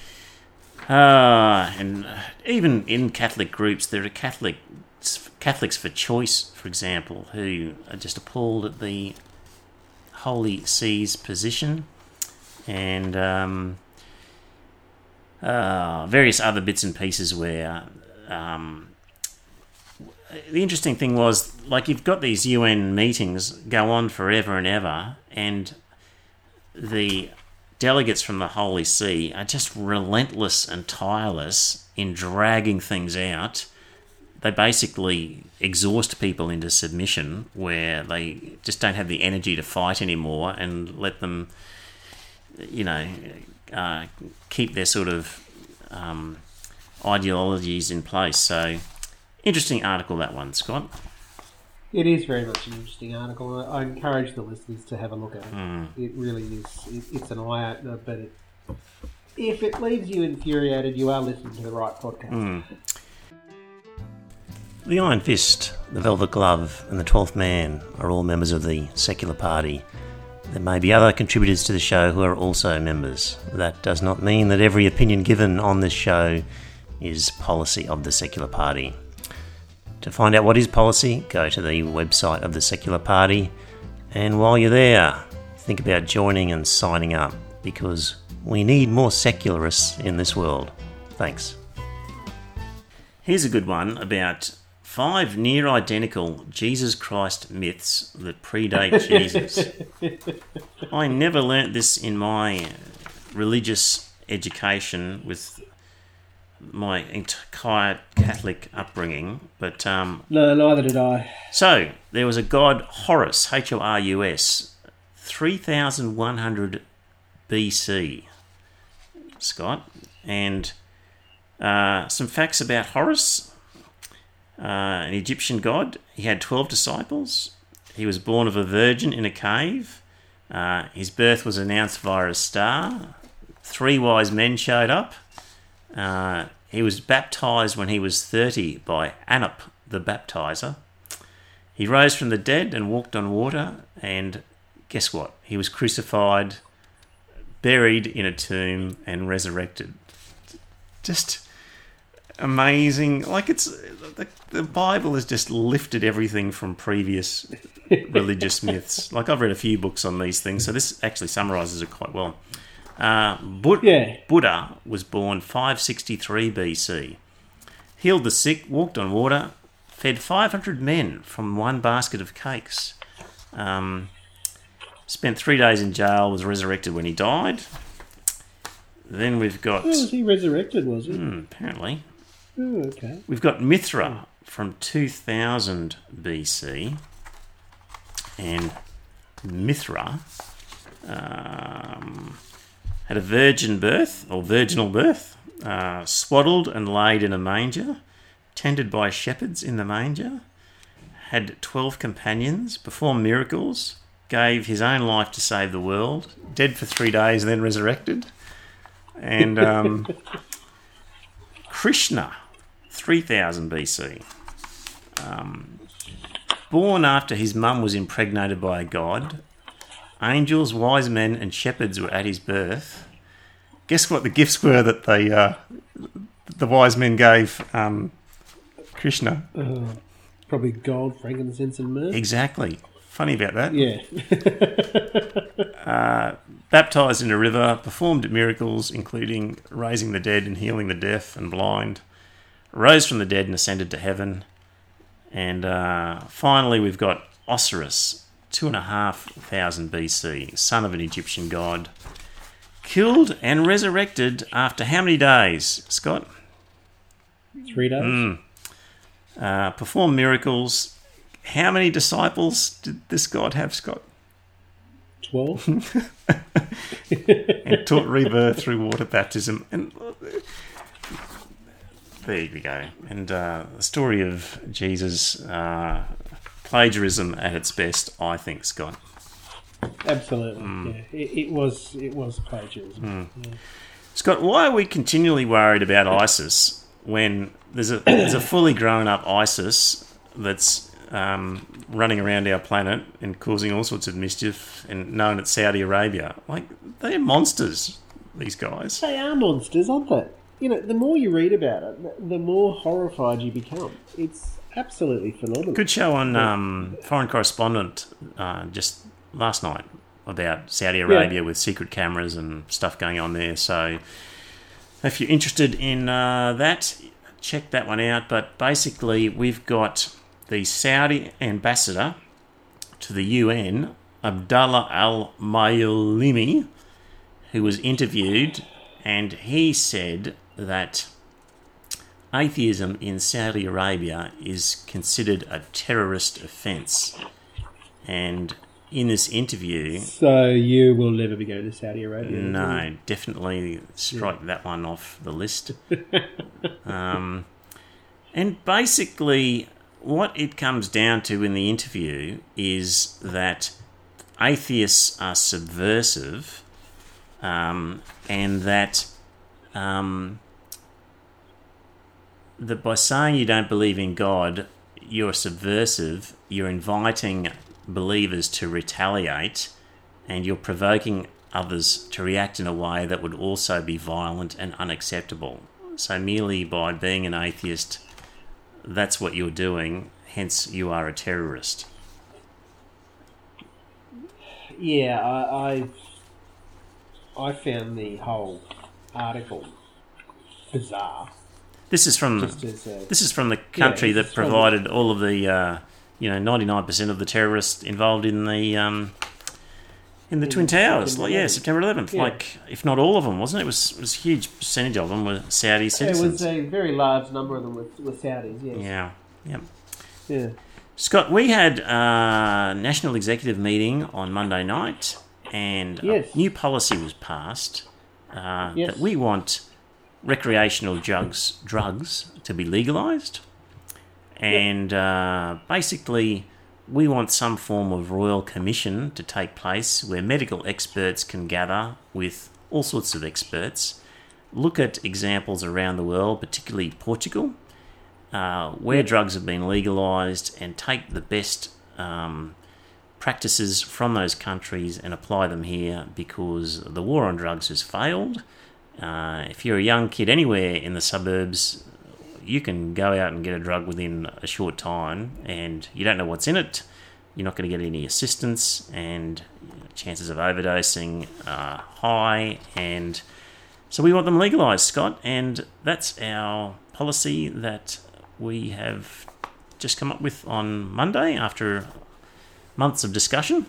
Uh, and even in Catholic groups, there are Catholic Catholics for Choice, for example, who are just appalled at the Holy See's position, and um, uh, various other bits and pieces where um, the interesting thing was, like, you've got these U N meetings go on forever and ever, and the delegates from the Holy See are just relentless and tireless in dragging things out. They basically exhaust people into submission, where they just don't have the energy to fight anymore, and let them, you know, uh, keep their sort of um, ideologies in place. So, interesting article, that one, Scott. It is very much an interesting article. I encourage the listeners to have a look at it. Mm. It really is. It, it's an eye-opener, but it, if it leaves you infuriated, you are listening to the right podcast. Mm. The Iron Fist, the Velvet Glove, and the Twelfth Man are all members of the Secular Party. There may be other contributors to the show who are also members. That does not mean that every opinion given on this show is policy of the Secular Party. To find out what is policy, go to the website of the Secular Party, and while you're there, think about joining and signing up, because we need more secularists in this world. Thanks. Here's a good one about five near-identical Jesus Christ myths that predate Jesus. I never learnt this in my religious education with my entire Catholic upbringing, but... Um, no, neither did I. So, there was a god Horus, H O R U S, three thousand one hundred B C, Scott, and uh, some facts about Horus. Uh, an Egyptian god. He had twelve disciples. He was born of a virgin in a cave. Uh, his birth was announced via a star. Three wise men showed up. Uh, he was baptized when he was thirty by Anup the baptizer. He rose from the dead and walked on water. And guess what? He was crucified, buried in a tomb, and resurrected. Just amazing. Like, it's the, the Bible has just lifted everything from previous religious myths. Like, I've read a few books on these things, so this actually summarises it quite well. Uh, Bud- yeah. Buddha was born five sixty-three B C. Healed the sick, walked on water, fed five hundred men from one basket of cakes. Um, spent three days in jail, was resurrected when he died. Then we've got... Oh, was he resurrected, was he? Hmm, apparently. Oh, okay. We've got Mithra from two thousand B C, and Mithra um, had a virgin birth, or virginal birth, uh, swaddled and laid in a manger, tended by shepherds in the manger, had twelve companions, performed miracles, gave his own life to save the world, dead for three days and then resurrected, and um, Krishna, three thousand B C. Um, born after his mum was impregnated by a god. Angels, wise men, and shepherds were at his birth. Guess what the gifts were that they, uh, the wise men gave um, Krishna? Uh, probably gold, frankincense, and myrrh. Exactly. Funny about that. Yeah. uh, baptised in a river, performed miracles, including raising the dead and healing the deaf and blind. Rose from the dead and ascended to heaven. And uh, finally, we've got Osiris, two and a half thousand B C, son of an Egyptian god, killed and resurrected after how many days, Scott? Three days. Mm. Uh, performed miracles. How many disciples did this god have, Scott? Twelve. And taught rebirth through water baptism. And there you go. And uh, the story of Jesus, uh, plagiarism at its best, I think, Scott. Absolutely. Mm. Yeah. It, it was. It was plagiarism. Mm. Yeah. Scott, why are we continually worried about ISIS when there's a there's a fully grown up ISIS that's um, running around our planet and causing all sorts of mischief, and known as Saudi Arabia? Like, they're monsters, these guys. They are monsters, aren't they? You know, the more you read about it, the more horrified you become. It's absolutely phenomenal. Good show on um, Foreign Correspondent uh, just last night about Saudi Arabia, yeah, with secret cameras and stuff going on there. So if you're interested in uh, that, check that one out. But basically, we've got the Saudi ambassador to the U N, Abdullah al-Maylimi, who was interviewed, and he said that atheism in Saudi Arabia is considered a terrorist offence. And in this interview... So you will never be going to Saudi Arabia? No, definitely strike yeah. that one off the list. um, and basically, what it comes down to in the interview is that atheists are subversive, um, and that... Um, that by saying you don't believe in God, you're subversive, you're inviting believers to retaliate, and you're provoking others to react in a way that would also be violent and unacceptable. So merely by being an atheist, that's what you're doing, hence you are a terrorist. Yeah, I I, I found the whole article bizarre. This is from Just as a- this is from the country Yeah, that this is from the- provided all of the uh, you know ninety-nine percent of the terrorists involved in the um, in the In Twin Towers. September Like, yeah, eleventh. September eleventh. Yeah. Like, if not all of them, wasn't it? It was it was a huge percentage of them were Saudi It citizens. was a very large number of them were, were Saudis, yes. Yeah, yeah. Yeah. Scott, we had a national executive meeting on Monday night, and Yes. a new policy was passed uh, Yes. that we want recreational drugs drugs to be legalised, and uh, basically we want some form of royal commission to take place where medical experts can gather with all sorts of experts, look at examples around the world, particularly Portugal, uh, where drugs have been legalised, and take the best um, practices from those countries and apply them here, because the war on drugs has failed. Uh, if you're a young kid anywhere in the suburbs, you can go out and get a drug within a short time, and you don't know what's in it. You're not going to get any assistance, and chances of overdosing are high. And so we want them legalised, Scott, and that's our policy that we have just come up with on Monday after months of discussion.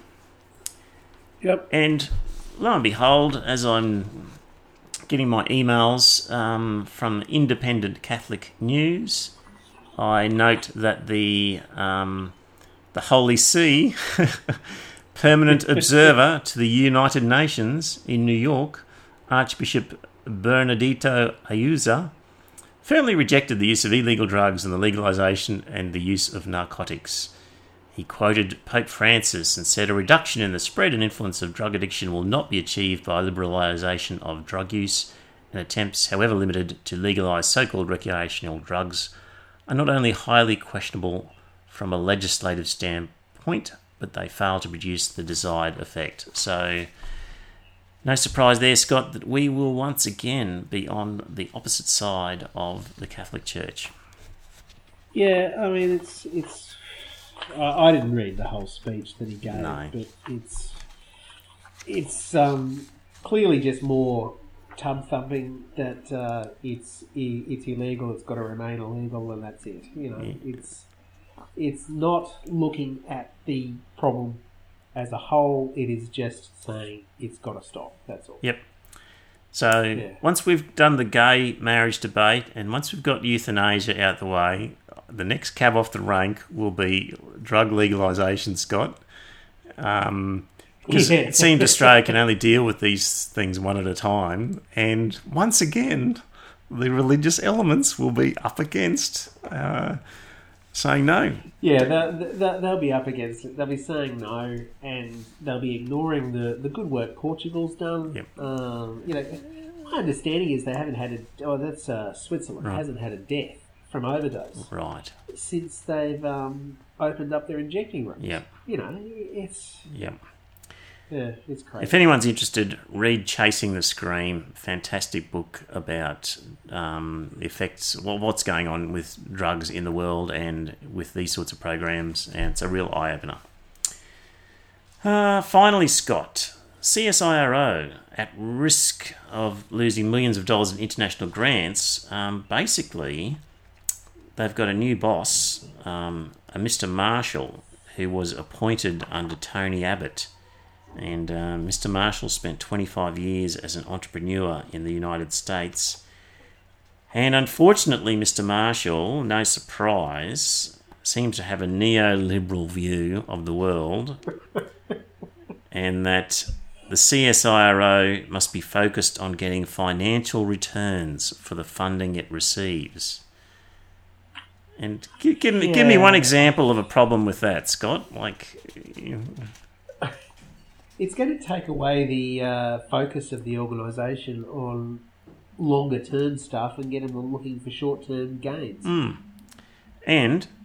Yep. And lo and behold, as I'm getting my emails um, from Independent Catholic News, I note that the um, the Holy See, permanent observer to the United Nations in New York, Archbishop Bernardito Ayuso, firmly rejected the use of illegal drugs and the legalisation and the use of narcotics. He quoted Pope Francis and said a reduction in the spread and influence of drug addiction will not be achieved by liberalisation of drug use, and attempts, however limited, to legalise so-called recreational drugs are not only highly questionable from a legislative standpoint, but they fail to produce the desired effect. So, no surprise there, Scott, that we will once again be on the opposite side of the Catholic Church. Yeah, I mean, it's it's. I, I didn't read the whole speech that he gave, No. but it's it's um, clearly just more tub thumping that uh, it's i- it's illegal. It's got to remain illegal, and that's it. You know, Yeah. it's it's not looking at the problem as a whole. It is just saying it's got to stop. That's all. Yep. So Yeah. once we've done the gay marriage debate, and once we've got euthanasia out the way, the next cab off the rank will be drug legalisation, Scott. Um, because Yeah. it seemed Australia can only deal with these things one at a time, and once again, the religious elements will be up against uh, saying no. Yeah, they'll, they'll, they'll be up against it. They'll be saying no, and they'll be ignoring the, the good work Portugal's done. Yep. Um, you know, my understanding is they haven't had a. Oh, that's uh, Switzerland Right. hasn't had a death from overdose Right. since they've um, opened up their injecting rooms. Yep. You know, it's Yep. yeah, it's crazy. If anyone's interested, read Chasing the Scream. Fantastic book about um, the effects, well, what's going on with drugs in the world and with these sorts of programs, and it's a real eye-opener. Uh, finally, Scott, C S I R O, at risk of losing millions of dollars in international grants, um, basically, they've got a new boss, um, a Mister Marshall, who was appointed under Tony Abbott. And uh, Mister Marshall spent twenty-five years as an entrepreneur in the United States. And unfortunately, Mister Marshall, no surprise, seems to have a neoliberal view of the world, and that the C S I R O must be focused on getting financial returns for the funding it receives. And give, give, me, give me Yeah. one example of a problem with that, Scott. Like, you know, It's going to take away the uh, focus of the organisation on longer term stuff and get them looking for short term gains. Mm. And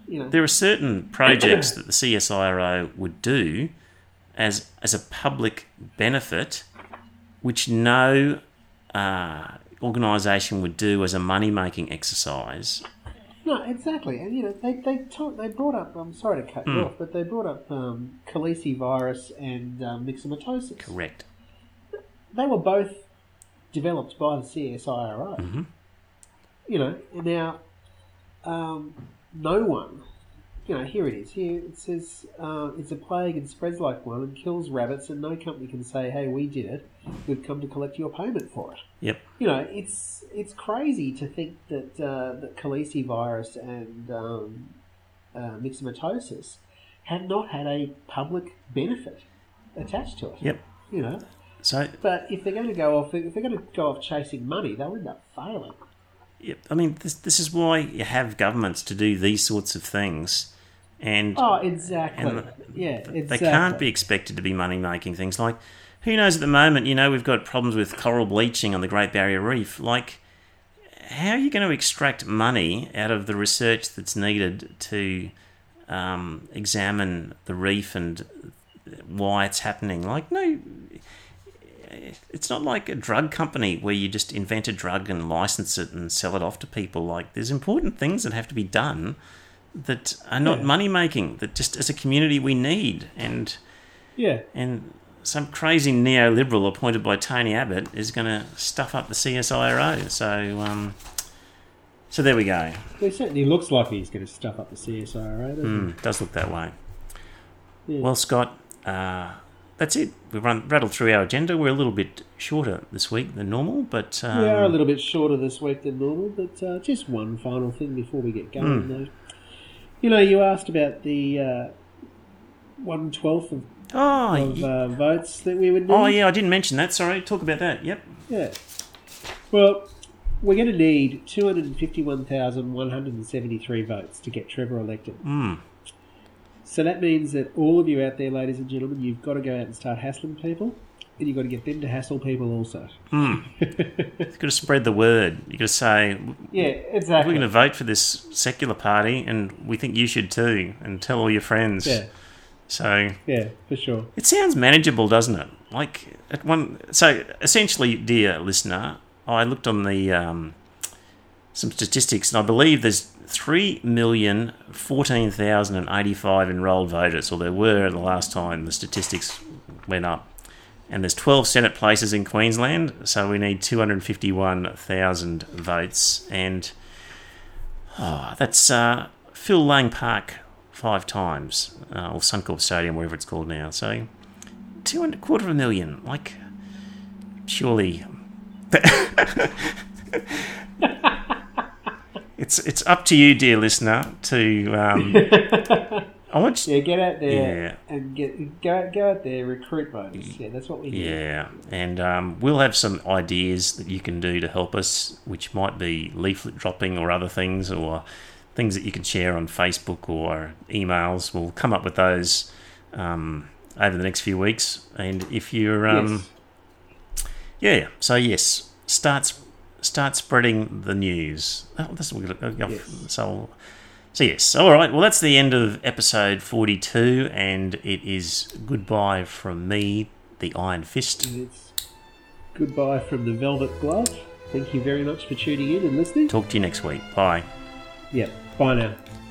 you know. There are certain projects that the C S I R O would do as as a public benefit, which no uh, organisation would do as a money-making exercise. No, exactly. And, you know, they they, talk, they brought up, I'm sorry to cut you Mm. off, but they brought up um, calicivirus and um, myxomatosis. Correct. They were both developed by the C S I R O. Mm-hmm. You know, now, um, no one, you know, here it is. Here it says uh, it's a plague and spreads like one and kills rabbits, and no company can say, hey, we did it. We've come to collect your payment for it. Yep. You know, it's it's crazy to think that uh, that calicivirus and um, uh, myxomatosis have not had a public benefit attached to it. Yep. You know, So, but if they're going to go off, if they're going to go off chasing money, they'll end up failing. yep. I mean, this this is why you have governments to do these sorts of things, and Oh, exactly. and yeah, exactly. they can't be expected to be money-making things. Like, who knows at the moment, you know, we've got problems with coral bleaching on the Great Barrier Reef. Like, how are you going to extract money out of the research that's needed to um, examine the reef and why it's happening? Like, no, it's not like a drug company where you just invent a drug and license it and sell it off to people. Like, there's important things that have to be done that are not Yeah. money-making, that just as a community we need. And Yeah. and some crazy neoliberal appointed by Tony Abbott is going to stuff up the C S I R O. So, um, so there we go. Well, he certainly looks like he's going to stuff up the C S I R O, doesn't Mm, does look that way. he? Yeah. Well, Scott, uh, that's it. We've run rattled through our agenda. We're a little bit shorter this week than normal, but um, we are a little bit shorter this week than normal, but uh, just one final thing before we get going, Mm. though. You know, you asked about the uh, one twelfth of, oh, of y- uh, votes that we would need. oh yeah, I didn't mention that. Sorry, talk about that. Yep. Yeah. Well, we're going to need two hundred fifty-one thousand one hundred seventy-three votes to get Trevor elected. Mm. So that means that all of you out there, ladies and gentlemen, you've got to go out and start hassling people, and you've got to get them to hassle people also. Mm. You've got to spread the word. You've got to say, Yeah, we're exactly. going to vote for this secular party, and we think you should too, and tell all your friends. Yeah, So yeah, for sure. it sounds manageable, doesn't it? Like at one. So essentially, dear listener, I looked on the um, some statistics, and I believe there's three million fourteen thousand and eighty-five enrolled voters, or there were the last time the statistics went up. And there's twelve Senate places in Queensland, so we need two hundred fifty-one thousand votes. And oh, that's uh, Phil Lang Park five times, uh, or Suncorp Stadium, wherever it's called now. So two hundred, quarter of a million. Like, surely... it's it's up to you, dear listener, to... Um, I want you, Yeah, get out there Yeah. and get go go out there, recruit voters. Yeah, that's what we need. Yeah, and um, we'll have some ideas that you can do to help us, which might be leaflet dropping or other things, or things that you can share on Facebook or emails. We'll come up with those um, over the next few weeks. And if you're, um, Yes. yeah, so yes, start start spreading the news. Oh, that's what we're gonna, Yes. so. So yes, all right. Well, that's the end of episode forty-two, and it is goodbye from me, the Iron Fist. And it's goodbye from the Velvet Glove. Thank you very much for tuning in and listening. Talk to you next week. Bye. Yeah, bye now.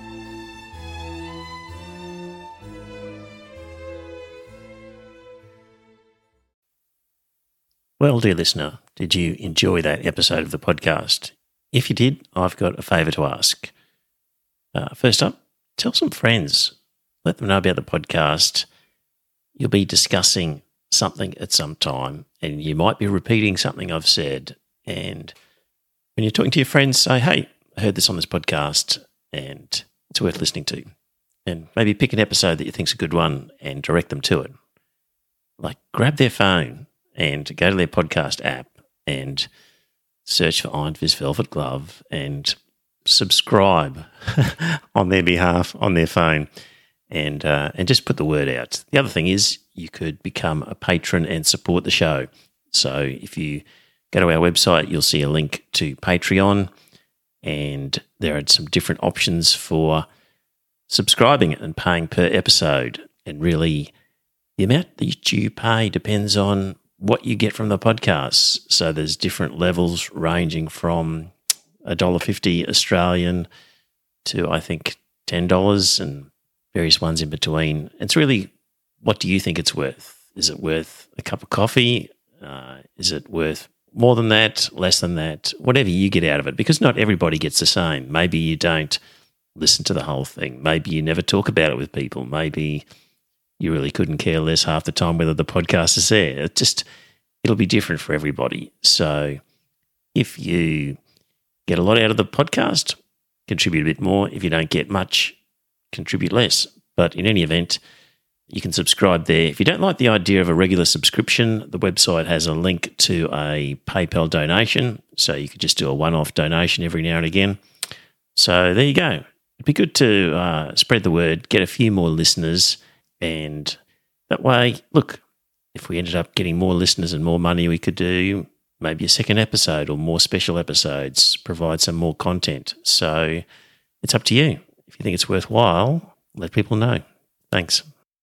Well, dear listener, did you enjoy that episode of the podcast? If you did, I've got a favour to ask. Uh, first up, tell some friends. Let them know about the podcast. You'll be discussing something at some time, and you might be repeating something I've said. And when you're talking to your friends, say, hey, I heard this on this podcast, and it's worth listening to. And maybe pick an episode that you think's a good one and direct them to it. Like, grab their phone and go to their podcast app and search for Iron Fist Velvet Glove and subscribe on their behalf on their phone, and uh, and just put the word out. The other thing is you could become a patron and support the show. So if you go to our website, you'll see a link to Patreon, and there are some different options for subscribing and paying per episode. And really, the amount that you pay depends on what you get from the podcast. So there's different levels ranging from one dollar fifty Australian to, I think, ten dollars and various ones in between. It's really, what do you think it's worth? Is it worth a cup of coffee? Uh, is it worth more than that, less than that? Whatever you get out of it, because not everybody gets the same. Maybe you don't listen to the whole thing. Maybe you never talk about it with people. Maybe you really couldn't care less half the time whether the podcast is there. It just, it'll be different for everybody. So if you get a lot out of the podcast, contribute a bit more. If you don't get much, contribute less. But in any event, you can subscribe there. If you don't like the idea of a regular subscription, the website has a link to a PayPal donation, so you could just do a one-off donation every now and again. So there you go. It'd be good to uh, spread the word, get a few more listeners, and that way, look, if we ended up getting more listeners and more money, we could do maybe a second episode or more special episodes, provide some more content. So it's up to you. If you think it's worthwhile, let people know. Thanks.